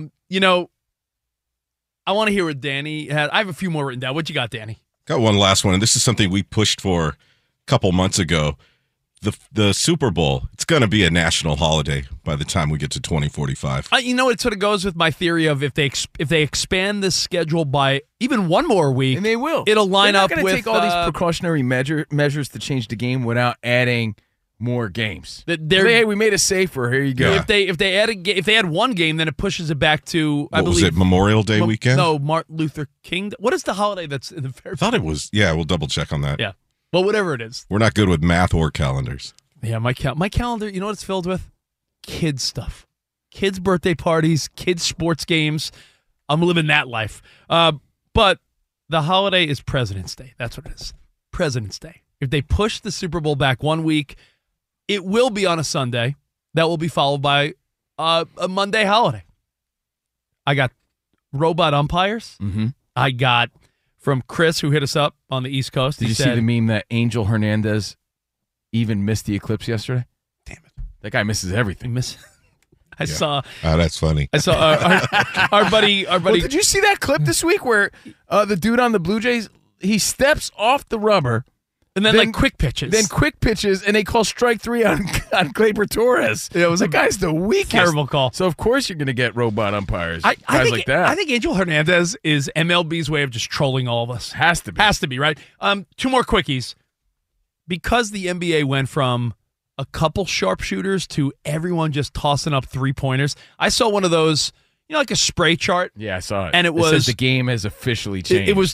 want to hear what Danny had. I have a few more written down. What you got, Danny? Got one last one, and this is something we pushed for a couple months ago. The Super Bowl, it's going to be a national holiday by the time we get to 2045. It sort of goes with my theory of if they expand this schedule by even one more week, and they will, it'll line up with. They're not going to take all these precautionary measures to change the game without adding more games. Hey, we made it safer. Here you go. If they add one game, then it pushes it back to I believe was it Memorial Day weekend? No, Martin Luther King. What is the holiday that's in the very? I thought it was. Yeah, we'll double check on that. Yeah. Well, whatever it is. We're not good with math or calendars. Yeah, my calendar, you know what it's filled with? Kids stuff. Kids' birthday parties, kids' sports games. I'm living that life. But the holiday is President's Day. That's what it is. President's Day. If they push the Super Bowl back 1 week, it will be on a Sunday. That will be followed by a Monday holiday. I got robot umpires. Mm-hmm. I got... From Chris, who hit us up on the East Coast. Did you see the meme that Angel Hernandez even missed the eclipse yesterday? Damn it. That guy misses everything. I saw. Oh, that's funny. I saw our buddy. Well, did you see that clip this week where the dude on the Blue Jays, he steps off the rubber. And then quick pitches. And they call strike 3 on Gleyber Torres. Yeah, it was that guy's the weakest. Terrible call. So, of course, you're going to get robot umpires. Guys like that. I think Angel Hernandez is MLB's way of just trolling all of us. Has to be. Has to be, right? 2 more quickies. Because the NBA went from a couple sharpshooters to everyone just tossing up 3-pointers, I saw one of those, like a spray chart. Yeah, I saw it. And it says the game has officially changed. It was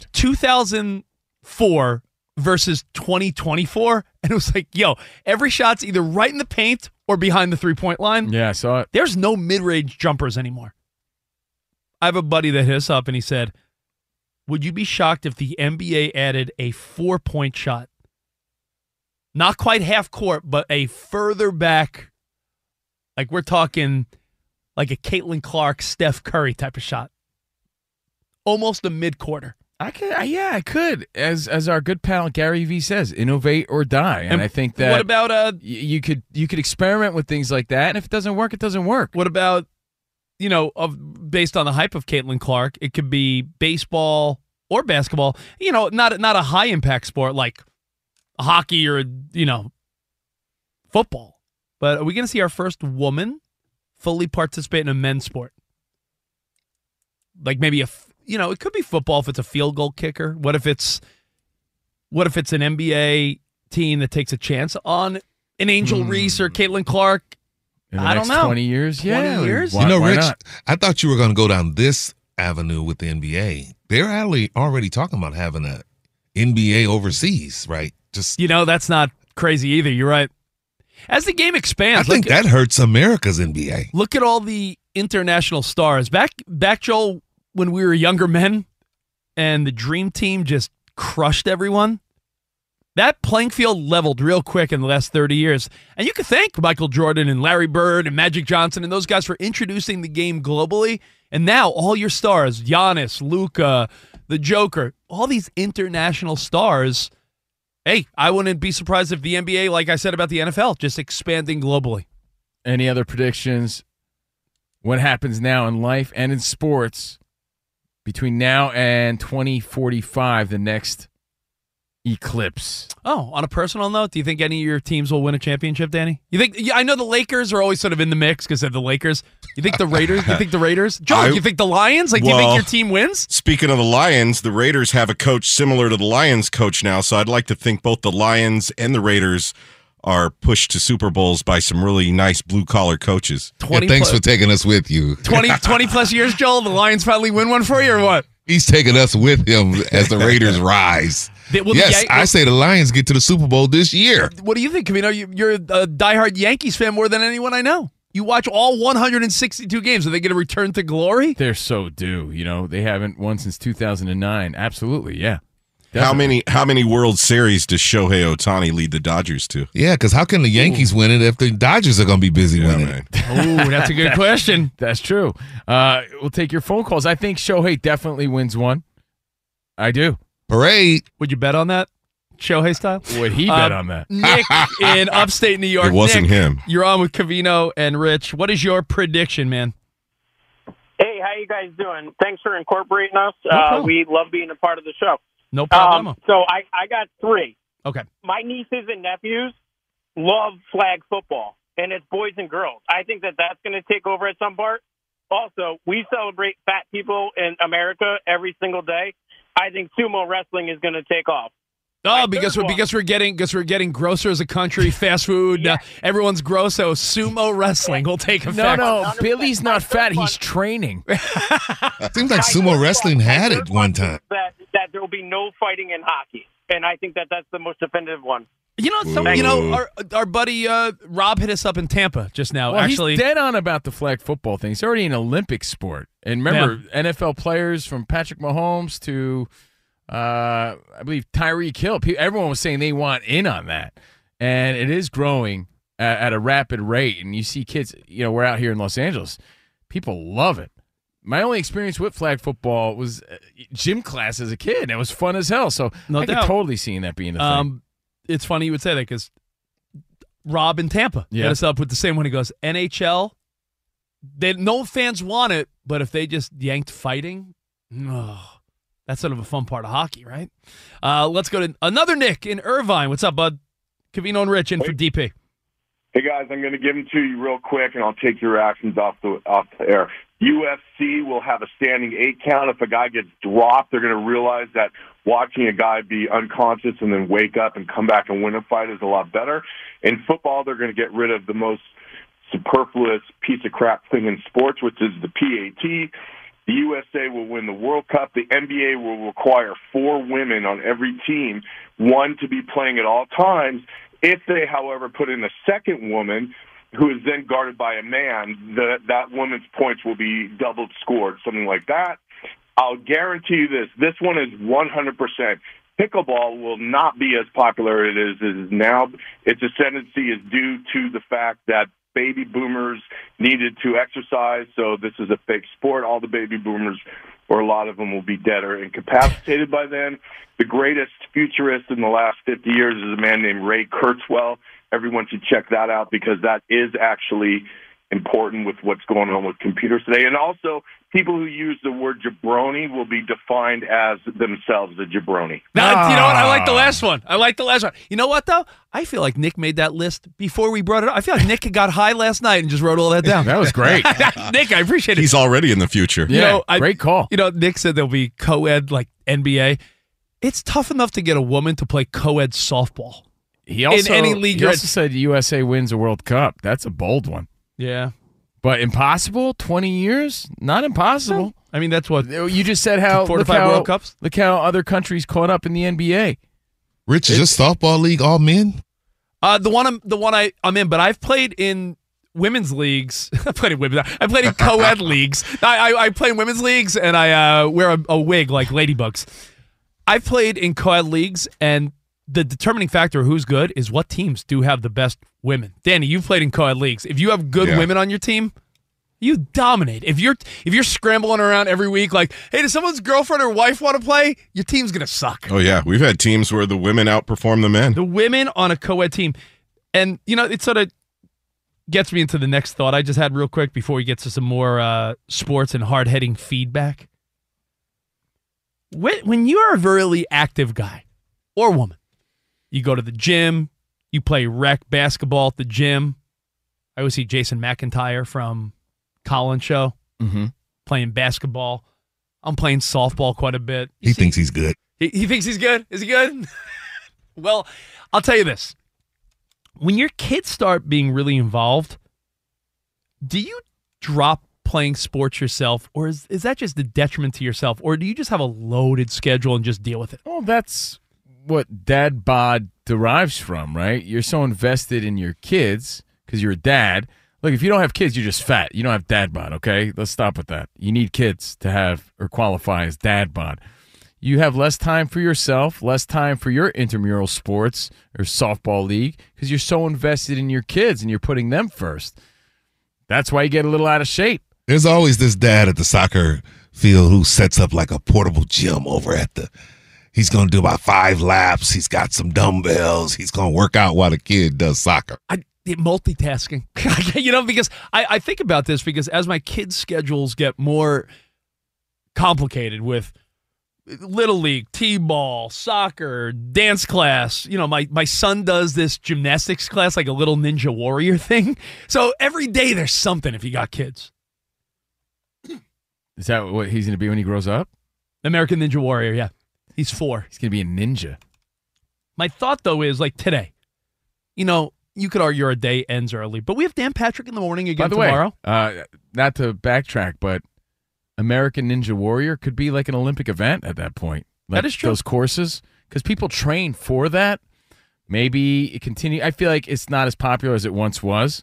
2004 versus 2024, and it was like, every shot's either right in the paint or behind the 3-point line. Yeah, I saw it. There's no mid-range jumpers anymore. I have a buddy that hit us up, and he said, would you be shocked if the NBA added a 4-point shot? Not quite half court, but a further back, like we're talking like a Caitlin Clark, Steph Curry type of shot. Almost a mid-quarter. I could. As our good pal Gary Vee says, innovate or die. And I think that what about you could experiment with things like that, and if it doesn't work, it doesn't work. What about based on the hype of Caitlin Clark, it could be baseball or basketball. Not a high impact sport like hockey or football. But are we going to see our first woman fully participate in a men's sport? Like maybe it could be football if it's a field goal kicker. What if it's an NBA team that takes a chance on an Angel Reese or Caitlin Clark? I don't know. 20 years? 20 years? Why Rich, not? I thought you were going to go down this avenue with the NBA. They're already talking about having an NBA overseas, right? That's not crazy either. You're right. As the game expands, I think that hurts America's NBA. Look at all the international stars. Back, Joel, when we were younger men and the Dream Team just crushed everyone, that playing field leveled real quick in the last 30 years. And you could thank Michael Jordan and Larry Bird and Magic Johnson and those guys for introducing the game globally And now all your stars, Giannis, Luka, the Joker, all these international stars, hey, I wouldn't be surprised if the NBA, like I said about the NFL, just expanding globally. Any other predictions? What happens now in life and in sports between now and 2045, the next eclipse? Oh, on a personal note, do you think any of your teams will win a championship, Danny? You think? Yeah, I know the Lakers are always sort of in the mix because they're the Lakers. You think the Raiders? You think the Raiders? Joe, you think the Lions? Like, do you think your team wins? Speaking of the Lions, the Raiders have a coach similar to the Lions coach now, so I'd like to think both the Lions and the Raiders are pushed to Super Bowls by some really nice blue-collar coaches. Thanks for taking us with you. 20 plus years, Joel, the Lions finally win one for you or what? He's taking us with him as the Raiders rise. I say the Lions get to the Super Bowl this year. What do you think, Camino? You're a diehard Yankees fan more than anyone I know. You watch all 162 games. Are they going to return to glory? They're so due. They haven't won since 2009. Absolutely, yeah. Definitely. How many World Series does Shohei Ohtani lead the Dodgers to? Yeah, because how can the Yankees win it if the Dodgers are going to be busy winning it? Oh, that's a good question. That's true. We'll take your phone calls. I think Shohei definitely wins one. I do. Parade. Would you bet on that? Shohei style? Would he bet on that? Nick in upstate New York. It wasn't Nick, him. You're on with Covino and Rich. What is your prediction, man? Hey, how you guys doing? Thanks for incorporating us. We love being a part of the show. No problem. So I got 3. Okay. My nieces and nephews love flag football, and it's boys and girls. I think that's going to take over at some part. Also, we celebrate fat people in America every single day. I think sumo wrestling is going to take off. Oh, because we're getting grosser as a country, fast food. Yeah. Everyone's gross, so sumo wrestling will take effect. No, Billy's not fat. He's training. Seems like sumo wrestling had it one time. That there will be no fighting in hockey, and I think that's the most definitive one. Our buddy Rob hit us up in Tampa just now. Well, actually, he's dead on about the flag football thing. It's already an Olympic sport, and remember, NFL players from Patrick Mahomes to I believe Tyreek Hill. Everyone was saying they want in on that, and it is growing at a rapid rate. And you see kids. We're out here in Los Angeles. People love it. My only experience with flag football was gym class as a kid. It was fun as hell. So I could totally see that being a thing. It's funny you would say that because Rob in Tampa hit us up with the same one. He goes, NHL, no fans want it, but if they just yanked fighting, that's sort of a fun part of hockey, right? Let's go to another Nick in Irvine. What's up, bud? Covino and Rich in for DP. Hey, guys, I'm going to give them to you real quick, and I'll take your reactions off the air. UFC will have a standing 8 count. If a guy gets dropped, they're going to realize that watching a guy be unconscious and then wake up and come back and win a fight is a lot better. In football, they're going to get rid of the most superfluous piece of crap thing in sports, which is the PAT. The USA will win the World Cup. The NBA will require 4 women on every team, 1 to be playing at all times. If they, however, put in a second woman who is then guarded by a man, that woman's points will be doubled scored, something like that. I'll guarantee you this. This one is 100%. Pickleball will not be as popular as it is now. Its ascendancy is due to the fact that baby boomers needed to exercise, so this is a fake sport. All the baby boomers, or a lot of them, will be dead or incapacitated by then. The greatest futurist in the last 50 years is a man named Ray Kurzweil. Everyone should check that out because that is actually important with what's going on with computers today. And also, people who use the word jabroni will be defined as themselves a jabroni. Now, you know what? I like the last one. You know what, though? I feel like Nick made that list before we brought it up. I feel like Nick got high last night and just wrote all that down. That was great. Nick, I appreciate it. He's already in the future. Yeah, great call. Nick said there'll be co-ed like NBA. It's tough enough to get a woman to play co-ed softball. He also, in any league. He also said USA wins a World Cup. That's a bold one. Yeah. But impossible? 20 years? Not impossible. I mean, that's what you just said. How 4 to 5 World Cups. Look how other countries caught up in the NBA. Rich, is this softball league all men? The one I'm in, but I've played in women's leagues. I played in co-ed leagues. I play in women's leagues, and I wear a wig like ladybugs. I've played in co-ed leagues, and the determining factor of who's good is what teams do have the best women. Danny, you've played in co-ed leagues. If you have good women on your team, You dominate. If you're scrambling around every week like, hey, does someone's girlfriend or wife want to play? Your team's going to suck. Oh, yeah. We've had teams where the women outperform the men. The women on a co-ed team. And, it sort of gets me into the next thought I just had real quick before we get to some more sports and hard-hitting feedback. When you're a really active guy or woman, you go to the gym, you play rec basketball at the gym. I always see Jason McIntyre from Colin's show playing basketball. I'm playing softball quite a bit. He thinks he's good. He thinks he's good? Is he good? Well, I'll tell you this. When your kids start being really involved, do you drop playing sports yourself, or is that just a detriment to yourself, or do you just have a loaded schedule and just deal with it? Well, that's what dad bod derives from, right? You're so invested in your kids because you're a dad. Look, if you don't have kids, you're just fat. You don't have dad bod, okay? Let's stop with that. You need kids to have or qualify as dad bod. You have less time for yourself, less time for your intramural sports or softball league because you're so invested in your kids and you're putting them first. That's why you get a little out of shape. There's always this dad at the soccer field who sets up like a portable gym over at he's going to do about 5 laps. He's got some dumbbells. He's going to work out while the kid does soccer. Multitasking, because I think about this because as my kids' schedules get more complicated with Little League, T-ball, soccer, dance class. My son does this gymnastics class like a little Ninja Warrior thing. So every day there's something if you got kids. Is that what he's going to be when he grows up? American Ninja Warrior, yeah. He's 4. He's going to be a ninja. My thought, though, is like today, you could argue our day ends early, but we have Dan Patrick in the morning again tomorrow. Not to backtrack, but American Ninja Warrior could be like an Olympic event at that point. Like that is true. Those courses, because people train for that. Maybe it continue. I feel like it's not as popular as it once was.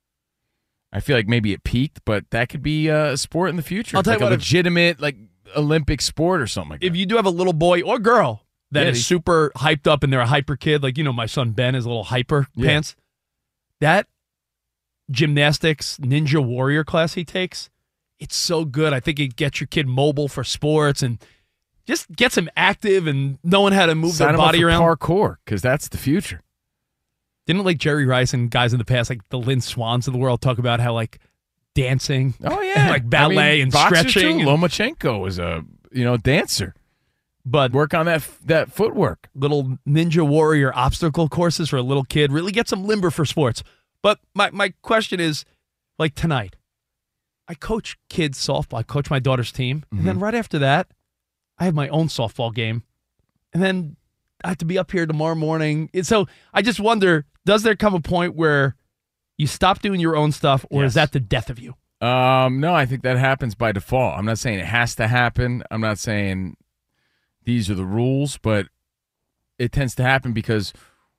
I feel like maybe it peaked, but that could be a sport in the future. I'll tell like you what, a legitimate Olympic sport or something like that. If you do have a little boy or girl that is super hyped up and they're a hyper kid, like my son Ben is a little hyper pants, that gymnastics Ninja Warrior class he takes, it's so good. I think it gets your kid mobile for sports and just gets him active and knowing how to move their body around. Parkour, because that's the future. Didn't Jerry Rice and guys in the past, like the Lynn Swans of the world, talk about how dancing, and, ballet and stretching. Lomachenko is a dancer, but work on that footwork. Little Ninja Warrior obstacle courses for a little kid really get them limber for sports. But my question is, tonight, I coach kids softball. I coach my daughter's team, and then right after that, I have my own softball game, and then I have to be up here tomorrow morning. And so I just wonder, does there come a point where you stop doing your own stuff, or is that the death of you? No, I think that happens by default. I'm not saying it has to happen. I'm not saying these are the rules, but it tends to happen because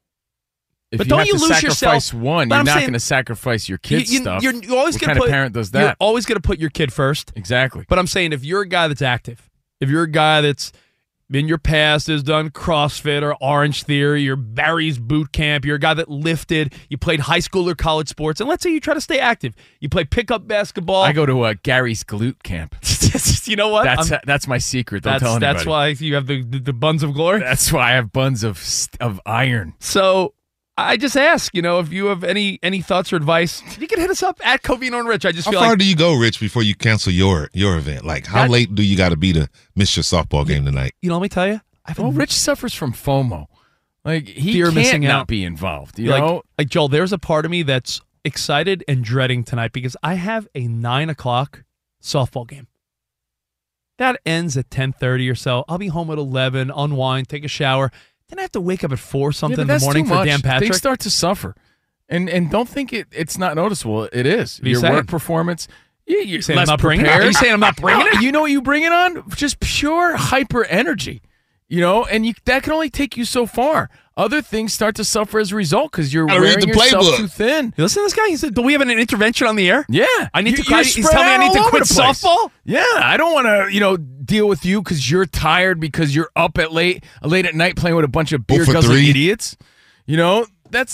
if you have to sacrifice one, you're not going to sacrifice your kid's stuff. You're always what kind of parent does that? You're always going to put your kid first. Exactly. But I'm saying if you're a guy that's active, if you're a guy that's in your past has done CrossFit or Orange Theory or Barry's Boot Camp, you're a guy that lifted, you played high school or college sports, and let's say you try to stay active. You play pickup basketball. I go to Gary's Glute Camp. You know what? That's my secret. Don't tell anybody. That's why you have the buns of glory? That's why I have buns of iron. So I just ask, if you have any thoughts or advice, you can hit us up at Covino and Rich. I just feel how far do you go, Rich, before you cancel your event? How late do you got to be to miss your softball game tonight? Let me tell you. Rich suffers from FOMO. He fear can't missing not out. be involved. You know? Joel, there's a part of me that's excited and dreading tonight because I have a 9:00 softball game. That ends at 10:30 or so. I'll be home at 11, unwind, take a shower. Then I have to wake up at 4 something in the morning for Dan Patrick. Things start to suffer. And don't think it's not noticeable. It is. Your work performance. You're saying less I'm not bringing it? Are you saying I'm not bringing it? You know what you bring it on? Just pure hyper energy. And that can only take you so far. Other things start to suffer as a result because you're wearing yourself too thin. You listen to this guy? He said, do we have an intervention on the air? Yeah. I need to he's telling me I need to quit softball? Yeah. I don't want to, deal with you because you're tired because you're up late at night playing with a bunch of beer guzzling idiots. That's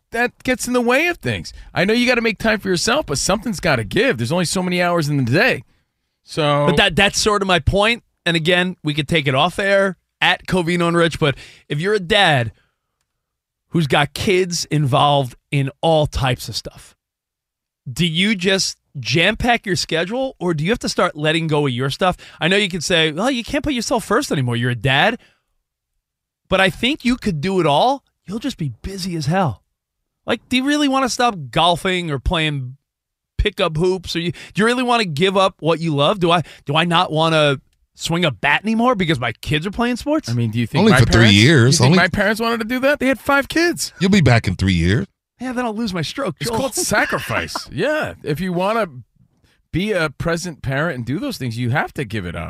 that gets in the way of things. I know you got to make time for yourself, but something's got to give. There's only so many hours in the day. So, but that's sort of my point. And again, we could take it off air at Covino and Rich. But if you're a dad who's got kids involved in all types of stuff, do you just jam pack your schedule, or do you have to start letting go of your stuff? I know you could say, well, you can't put yourself first anymore. You're a dad. But I think you could do it all. You'll just be busy as hell. Like, do you really want to stop golfing or playing pickup hoops? Or do you really want to give up what you love? Do I not want to swing a bat anymore because my kids are playing sports? I mean, do you think only for 3 years? You think my parents wanted to do that? They had 5 kids. You'll be back in 3 years. Yeah, then I'll lose my stroke. It's called sacrifice. Yeah, if you want to be a present parent and do those things, you have to give it up.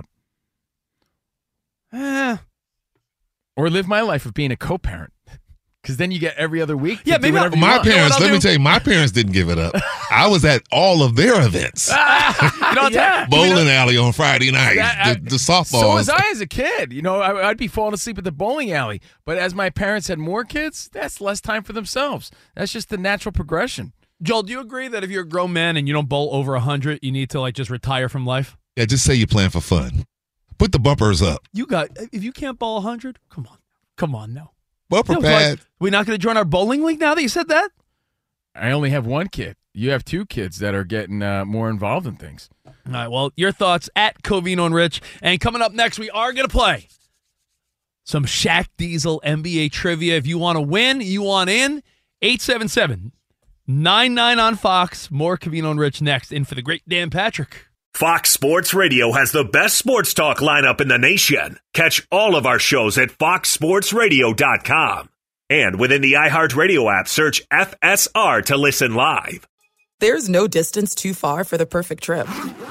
Or live my life of being a co-parent. Because then you get every other week. Yeah, maybe my parents. Let me tell you, my parents didn't give it up. I was at all of their events. Bowling alley on Friday night. The softball. So was I as a kid. You know, I'd be falling asleep at the bowling alley. But as my parents had more kids, that's less time for themselves. That's just the natural progression. Joel, do you agree that if you're a grown man and you don't bowl over 100, you need to just retire from life? Yeah, just say you're playing for fun. Put the bumpers up. If you can't bowl 100, come on now. Bumper pad. We're not going to join our bowling league now that you said that? I only have 1 kid. You have 2 kids that are getting more involved in things. All right, well, your thoughts at Covino and Rich. And coming up next, we are going to play some Shaq Diesel NBA trivia. If you want to win, you want in, 877-99 on Fox. More Covino and Rich next. In for the great Dan Patrick. Fox Sports Radio has the best sports talk lineup in the nation. Catch all of our shows at foxsportsradio.com. And within the iHeartRadio app, search FSR to listen live. There's no distance too far for the perfect trip.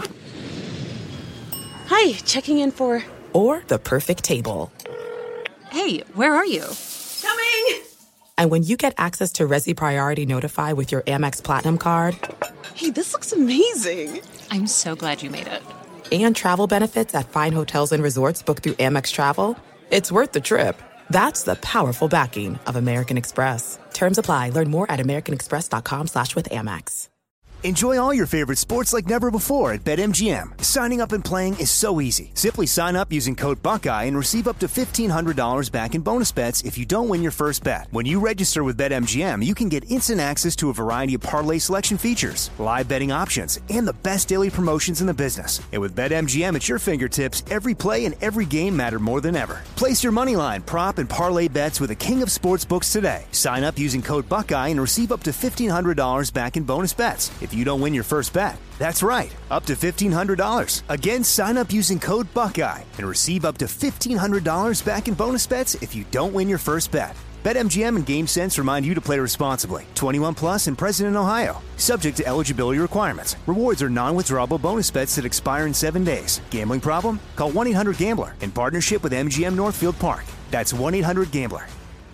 Hi, checking in for... Or the perfect table. Hey, where are you? Coming! And when you get access to Resi Priority Notify with your Amex Platinum card... Hey, this looks amazing. I'm so glad you made it. And travel benefits at fine hotels and resorts booked through Amex Travel, it's worth the trip. That's the powerful backing of American Express. Terms apply. Learn more at americanexpress.com/withAmex. Enjoy all your favorite sports like never before at BetMGM. Signing up and playing is so easy. Simply sign up using code Buckeye and receive up to $1,500 back in bonus bets if you don't win your first bet. When you register with BetMGM, you can get instant access to a variety of parlay selection features, live betting options, and the best daily promotions in the business. And with BetMGM at your fingertips, every play and every game matter more than ever. Place your moneyline, prop, and parlay bets with the king of sportsbooks today. Sign up using code Buckeye and receive up to $1,500 back in bonus bets if you don't win your first bet. That's right, up to $1,500. Again, sign up using code Buckeye and receive up to $1,500 back in bonus bets if you don't win your first bet. BetMGM and GameSense remind you to play responsibly. 21 plus and present in Ohio. Subject to eligibility requirements. Rewards are non-withdrawable bonus bets that expire in 7 days. Gambling problem? Call 1-800-GAMBLER in partnership with MGM Northfield Park. That's 1-800-GAMBLER.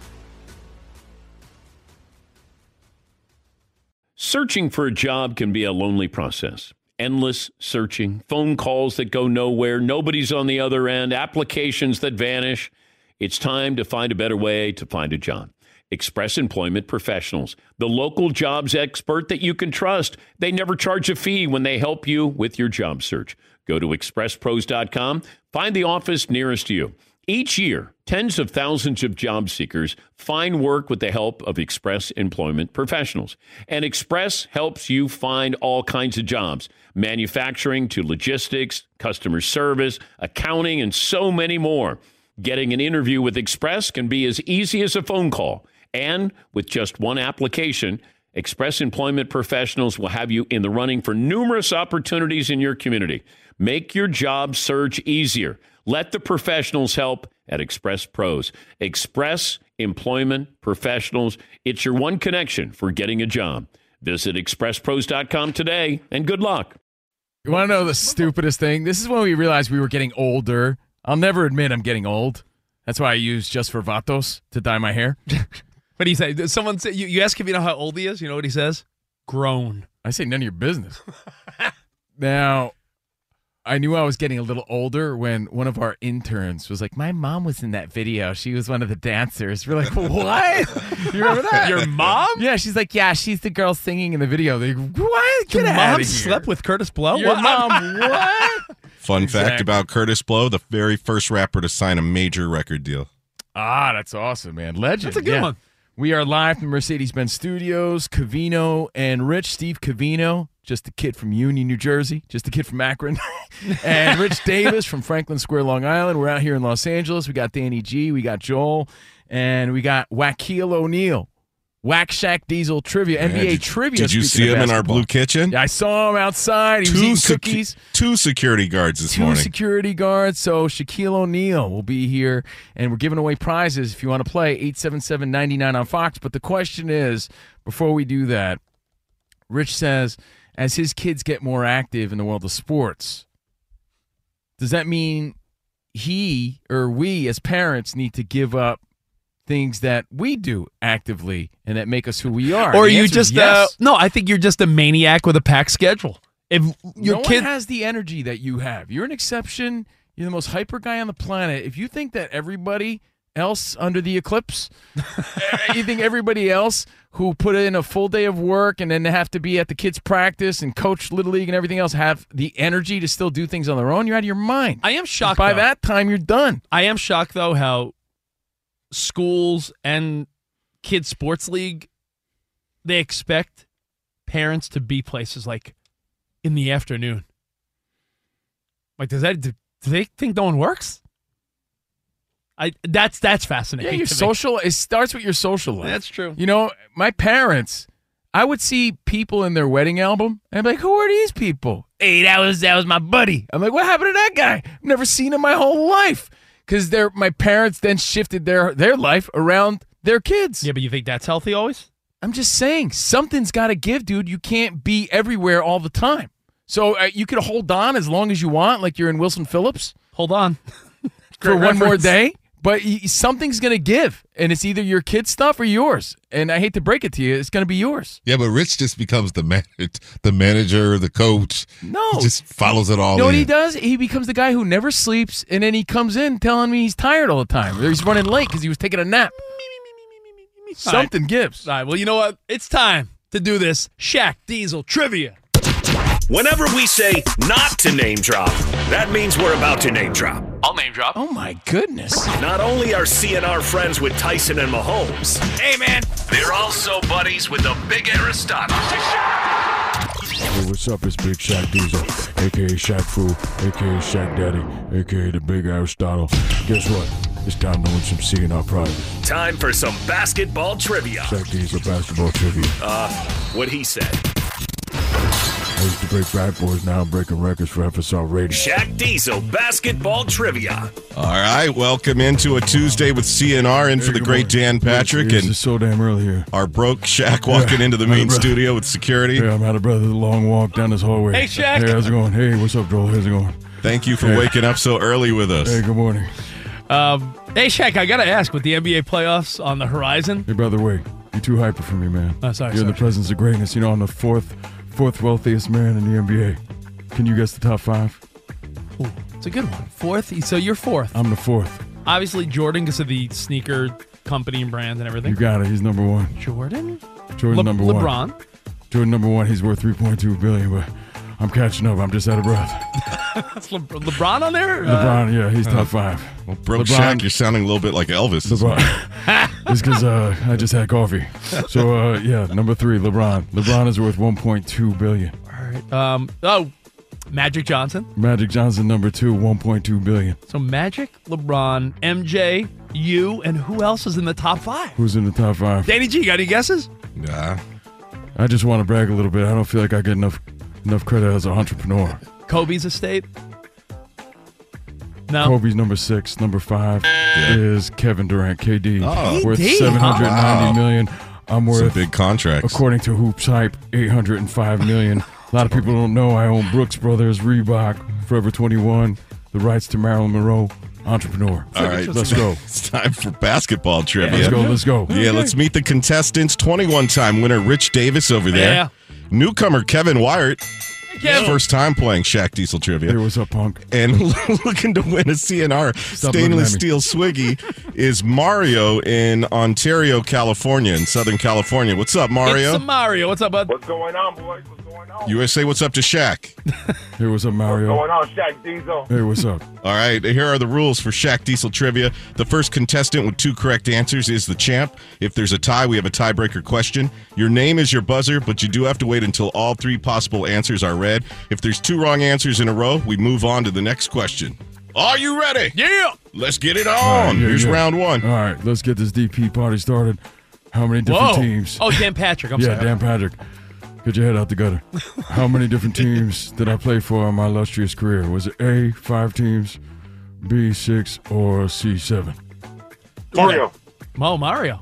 Searching for a job can be a lonely process. Endless searching, phone calls that go nowhere, nobody's on the other end, applications that vanish. It's time to find a better way to find a job. Express Employment Professionals, the local jobs expert that you can trust. They never charge a fee when they help you with your job search. Go to expresspros.com, find the office nearest you. Each year, tens of thousands of job seekers find work with the help of Express Employment Professionals. And Express helps you find all kinds of jobs, manufacturing to logistics, customer service, accounting, and so many more. Getting an interview with Express can be as easy as a phone call. And with just one application, Express Employment Professionals will have you in the running for numerous opportunities in your community. Make your job search easier. Let the professionals help at Express Pros. Express Employment Professionals. It's your one connection for getting a job. Visit expresspros.com today, and good luck. You want to know the stupidest thing? This is when we realized we were getting older. I'll never admit I'm getting old. That's why I use Just for Vatos to dye my hair. What do you say? Someone say, you ask him, how old he is? You know what he says? Grown. I say none of your business. Now, I knew I was getting a little older when one of our interns was like, my mom was in that video. She was one of the dancers. We're like, what? You remember that? Your mom? Yeah, she's like, yeah, she's the girl singing in the video. They go, what? Get Your out mom of here. slept with Curtis Blow? Your mom, what? Fun fact Exactly. about Curtis Blow, the very first rapper to sign a major record deal. Ah, that's awesome, man. Legend. That's a good one. We are live from Mercedes-Benz Studios. Covino and Rich. Steve Covino, just a kid from Union, New Jersey. Just a kid from Akron. And Rich Davis from Franklin Square, Long Island. We're out here in Los Angeles. We got Danny G. We got Joel. And we got Wackeel O'Neal. Whack Shack Diesel Trivia. NBA Trivia. Did you speaking see of him in our basketball. blue kitchen? Yeah, I saw him outside. He was eating cookies. Two security guards this Two morning. security guards. So Shaquille O'Neal will be here, and we're giving away prizes if you want to play. 877-99 on Fox. But the question is, before we do that, Rich says, as his kids get more active in the world of sports, does that mean he or we as parents need to give up things that we do actively and that make us who we are? Or The you answer is just yes. no, I think you're just a maniac with a packed schedule. If your no kid one has the energy that you have. You're an exception. You're the most hyper guy on the planet. If you think that everybody else under the eclipse, you think everybody else who put in a full day of work and then have to be at the kids' practice and coach Little League and everything else have the energy to still do things on their own, you're out of your mind. I am shocked. By though. that time, you're done. I am shocked though how schools and kids sports league, they expect parents to be places like in the afternoon. Like, do they think no one works? That's fascinating. Yeah, your to me. social, it starts with your social life. That's true. You know, my parents, I would see people in their wedding album, and I'd be like, who are these people? Hey, that was my buddy. I'm like, what happened to that guy? I've never seen him my whole life. Because my parents then shifted their life around their kids. Yeah, but you think that's healthy always? I'm just saying, something's got to give, dude. You can't be everywhere all the time. So you could hold on as long as you want, like you're in Wilson Phillips. Hold on. For one more day. But something's going to give, and it's either your kid's stuff or yours. And I hate to break it to you, it's going to be yours. Yeah, but Rich just becomes the manager, the coach. No. He just follows it all You know what in. he does? He becomes the guy who never sleeps, and then he comes in telling me he's tired all the time. Or he's running late because he was taking a nap. Something gives. All right, well, you know what? It's time to do this Shaq Diesel Trivia. Whenever we say not to name drop, that means we're about to name drop. I'll name drop. Oh, my goodness. Not only are CNR friends with Tyson and Mahomes, Hey, man. they're also buddies with the big Aristotle. Hey, what's up? It's Big Shaq Diesel, a.k.a. Shaq Fu, a.k.a. Shaq Daddy, a.k.a. the Big Aristotle. Guess what? It's time to win some CNR prizes. Time for some basketball trivia. Shaq Diesel basketball trivia. What he said. I used to break bad boys, now I'm breaking records for FSR Radio. Shaq Diesel basketball trivia. All right, welcome into a Tuesday with CNR in for the great Dan Patrick It's and so damn early here. our broke Shaq walking into the main studio with security. Hey, I'm out of breath. It's a long walk down this hallway. Hey, Shaq. Hey, how's it going? Hey, what's up, Joel? How's it going? Thank you for Hey. waking up so early with us. Hey, good morning. Hey, Shaq, I got to ask, with the NBA playoffs on the horizon, Hey, by the way, you're too hyper for me, man. Oh, sorry, You're in the sorry. presence of greatness. You know, I'm the fourth wealthiest man in the NBA. Can you guess the top five? ooh, it's a good one. Fourth? So you're fourth. I'm the fourth. Obviously, Jordan, because of the sneaker company and brands and everything. You got it. He's number one. Jordan? Jordan number one. LeBron? Jordan number one. He's worth $3.2 billion, but I'm catching up. I'm just out of breath. That's LeBron on there? LeBron, yeah, he's top five. Well, broke LeBron- Shaq, you're sounding a little bit like Elvis. this morning. LeBron. It's because I just had coffee. So, yeah, number three, LeBron. LeBron is worth $1.2 billion. All right. Magic Johnson. Magic Johnson, number two, $1.2 billion. So Magic, LeBron, MJ, you, and who else is in the top five? Who's in the top five? Danny G, got any guesses? Yeah. I just want to brag a little bit. I don't feel like I get enough credit as an entrepreneur. Kobe's estate? No. Kobe's number six. Number five is Kevin Durant, KD. Oh. Worth KD, $790 million. I'm Some worth, big contracts. according to Hoops Hype, $805 million. A lot of people don't know I own Brooks Brothers, Reebok, Forever 21, the rights to Marilyn Monroe. Entrepreneur. All right, let's go. It's time for basketball trivia. Let's go. Yeah, let's meet the contestants. 21-time winner Rich Davis over there. Yeah. Newcomer Kevin Wyatt. Kevin. First time playing Shaq Diesel Trivia. Hey, what's up, punk? And looking to win a CNR stainless steel Swiggy is Mario in Ontario, California, in Southern California. What's up, Mario? It's Mario. What's up, bud? What's going on, boys? What's going on? USA, what's up to Shaq? Hey, what's up, Mario? What's going on, Shaq Diesel? Hey, what's up? All right, here are the rules for Shaq Diesel Trivia. The first contestant with 2 correct answers is the champ. If there's a tie, we have a tiebreaker question. Your name is your buzzer, but you do have to wait until all 3 possible answers are read. If there's 2 wrong answers in a row, we move on to the next question. Are you ready? Yeah. Let's get it on. Right, Here's round 1. All right, let's get this DP party started. How many different teams? Oh, Dan Patrick. I'm sorry. Yeah, Dan Patrick. Get your head out the gutter. How many different teams did I play for in my illustrious career? Was it A, 5 teams, B, 6, or C, 7? Mario. Mario.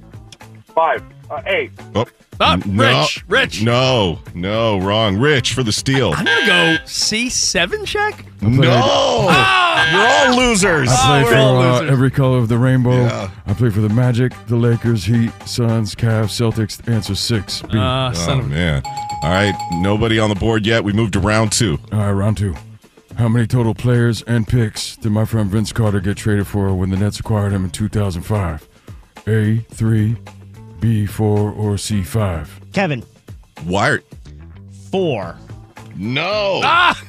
5. 8. Oh. No. Rich. No, wrong. Rich for the steal. I'm going to go C7, Shaq? No! You're all losers. I played for every color of the rainbow. Yeah. I played for the Magic, the Lakers, Heat, Suns, Cavs, Celtics. Answer 6. B. Man. All right, nobody on the board yet. We moved to round 2. All right, round 2. How many total players and picks did my friend Vince Carter get traded for when the Nets acquired him in 2005? A, 3, B, 4, or C, 5? Kevin. Wyatt. 4. No.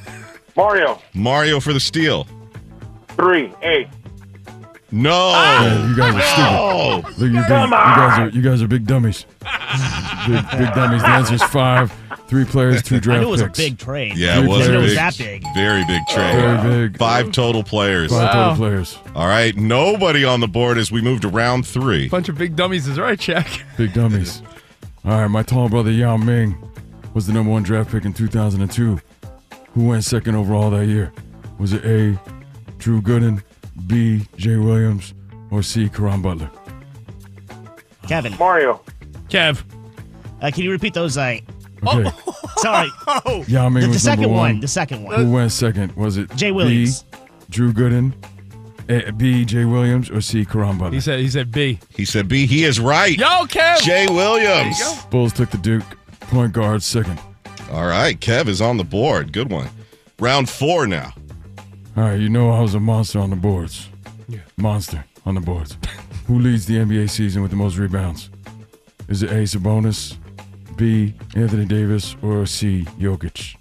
Mario for the steal. 3. 8. No. Man, you guys are stupid. Look, you guys are big dummies. big dummies. The answer is 5. 3 players, 2 draft picks. I knew it was a big trade. Yeah, it was it big, was that big. Very big trade. Very big. 5 total players. 5 total players. All right, nobody on the board as we move to round 3. Bunch of big dummies is right, Shaq. Big dummies. All right, my tall brother Yao Ming was the number 1 draft pick in 2002. Who went 2nd overall that year? Was it A, Drew Gooden, B, Jay Williams, or C, Caron Butler? Kevin. Mario. Kev. Can you repeat those? Okay. Sorry. Yao Ming the was second number 1. one. The second one. Who went 2nd? Was it Jay Williams? B, Drew Gooden, B, Jay Williams, or C, Caron Butler? He said B. He said B. He is right. Yo, Kev. Jay Williams. There you go. Bulls took the Duke. Point guard 2nd. All right, Kev is on the board. Good one. Round 4 now. All right, you know I was a monster on the boards. Yeah. Monster on the boards. Who leads the NBA season with the most rebounds? Is it A, Sabonis, B, Anthony Davis, or C, Jokic?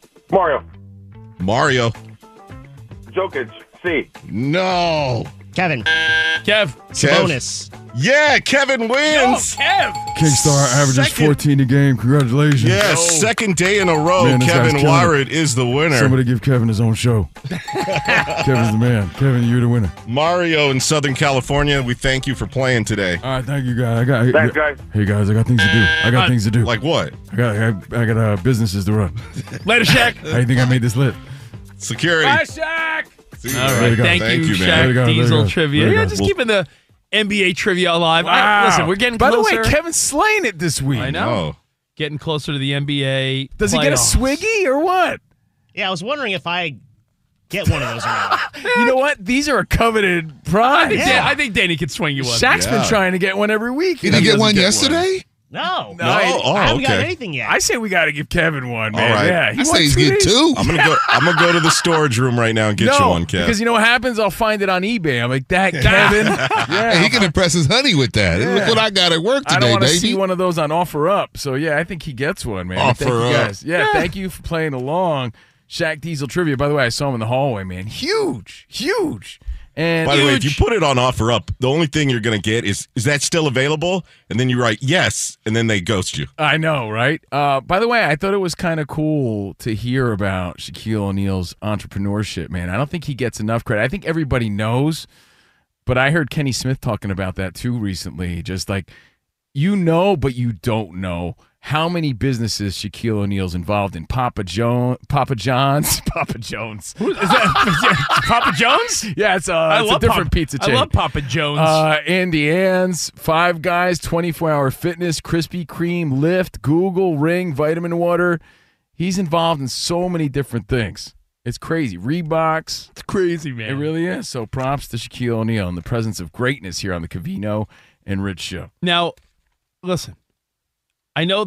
Mario. Jokic. C. No. Kevin. Kev. Sabonis. Yeah, Kevin wins. Yo, Kev. Kingstar averages 14 a game. Congratulations. Yeah, second day in a row, Man, this guy's Kevin killing Wyatt is the winner. Somebody give Kevin his own show. Kevin's the man. Kevin, you're the winner. Mario in Southern California, we thank you for playing today. All right, thank you, guys. Thanks, guys. Hey, guys, I got things to do. Things to do. Like what? I got businesses to run. Later, Shaq. How do you think I made this lit? Security. Bye, Shaq. See All right, thank you, man. Shaq Diesel Trivia. Yeah, just keeping the NBA trivia alive. Wow. Listen, we're getting By closer. the way, Kevin's slaying it this week. I know. Getting closer to the NBA. Does he get a playoffs. Swiggy or what? Yeah, I was wondering if I get one of those or not. You know what? These are a coveted prize. I think Danny could swing you one. Shaq's been trying to get one every week. Did he get one yesterday? No. I haven't got anything yet. I say we got to give Kevin one, man. All right. Yeah, I say he's getting 2. I'm gonna go to the storage room right now and get you one, Kev. Because you know what happens? I'll find it on eBay. I'm like, that Kevin. Hey, he can impress his honey with that. Yeah. Look what I got at work today, I don't want to baby. see one of those on OfferUp. So yeah, I think he gets one, man. Offer thank you Up. guys. Yeah, thank you for playing along. Shaq Diesel Trivia. By the way, I saw him in the hallway, man. Huge. And by the way, if you put it on OfferUp, the only thing you're going to get is that still available? And then you write yes, and then they ghost you. I know, right? By the way, I thought it was kind of cool to hear about Shaquille O'Neal's entrepreneurship, man. I don't think he gets enough credit. I think everybody knows, but I heard Kenny Smith talking about that too recently. Just like, you know, but you don't know how many businesses Shaquille O'Neal's involved in. Papa John's. Who is that? Papa John's? Yeah, it's a different pizza chain. I love Papa John's. Andy Ann's, Five Guys, 24-Hour Fitness, Krispy Kreme, Lyft, Google, Ring, Vitamin Water. He's involved in so many different things. It's crazy. Reeboks. It's crazy, man. It really is. So props to Shaquille O'Neal in the presence of greatness here on the Covino and Rich Show. Now, listen. I know the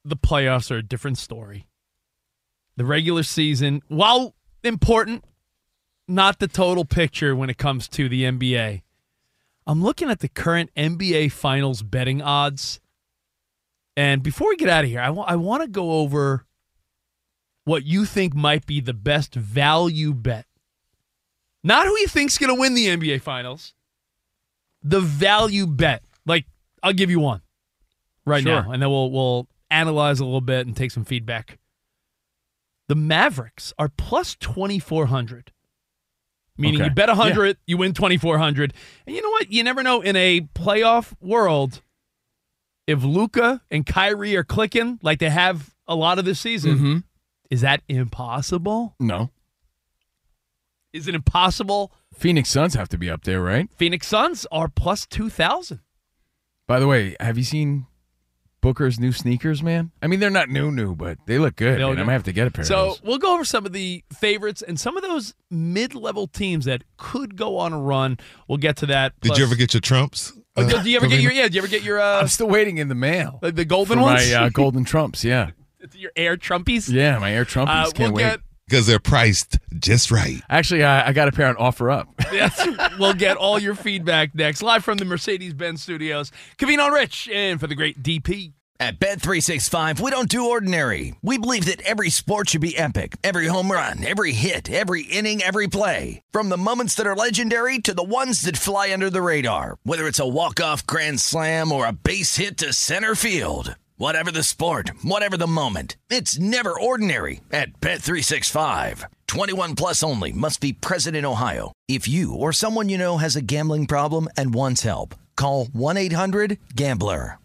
the playoffs are a different story. The regular season, while important, not the total picture when it comes to the NBA. I'm looking at the current NBA Finals betting odds. And before we get out of here, I want to go over what you think might be the best value bet. Not who you think's going to win the NBA Finals. The value bet. Like, I'll give you one right now, and then we'll analyze a little bit and take some feedback. The Mavericks are plus 2,400. Meaning you bet 100, you win 2,400. And you know what? You never know in a playoff world if Luka and Kyrie are clicking like they have a lot of this season. Is that impossible? No. Is it impossible? Phoenix Suns have to be up there, right? Phoenix Suns are plus 2,000. By the way, have you seen Booker's new sneakers, man? I mean, they're not new, but they look good. I might have to get a pair of those. So we'll go over some of the favorites and some of those mid-level teams that could go on a run. We'll get to that. Did you ever get your Trumps? Do you ever get your? Yeah. Did you ever get your? I'm still waiting in the mail. The golden ones. My golden Trumps. Yeah. Your Air Trumpies. Yeah, my Air Trumpies. Can't wait. Because they're priced just right. Actually, I got a pair on OfferUp. Yes, we'll get all your feedback next. Live from the Mercedes-Benz studios. Covino and Rich in for the great DP. At Bet365, we don't do ordinary. We believe that every sport should be epic. Every home run, every hit, every inning, every play. From the moments that are legendary to the ones that fly under the radar. Whether it's a walk-off grand slam or a base hit to center field. Whatever the sport, whatever the moment, it's never ordinary at Bet365. 21 plus only. Must be present in Ohio. If you or someone you know has a gambling problem and wants help, call 1-800-GAMBLER.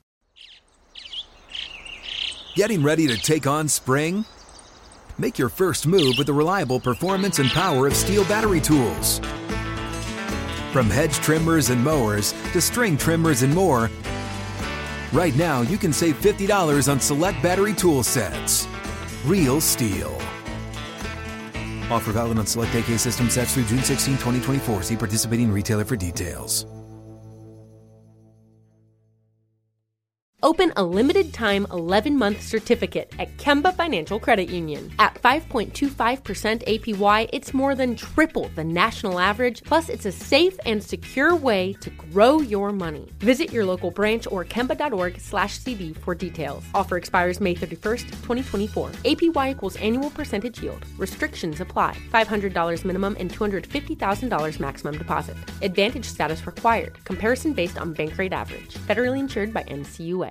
Getting ready to take on spring? Make your first move with the reliable performance and power of Steel battery tools. From hedge trimmers and mowers to string trimmers and more, right now you can save $50 on select battery tool sets. Real Steel. Offer valid on select AK system sets through June 16, 2024. See participating retailer for details. Open a limited-time 11-month certificate at Kemba Financial Credit Union. At 5.25% APY, it's more than triple the national average, plus it's a safe and secure way to grow your money. Visit your local branch or kemba.org/cb for details. Offer expires May 31st, 2024. APY equals annual percentage yield. Restrictions apply. $500 minimum and $250,000 maximum deposit. Advantage status required. Comparison based on bank rate average. Federally insured by NCUA.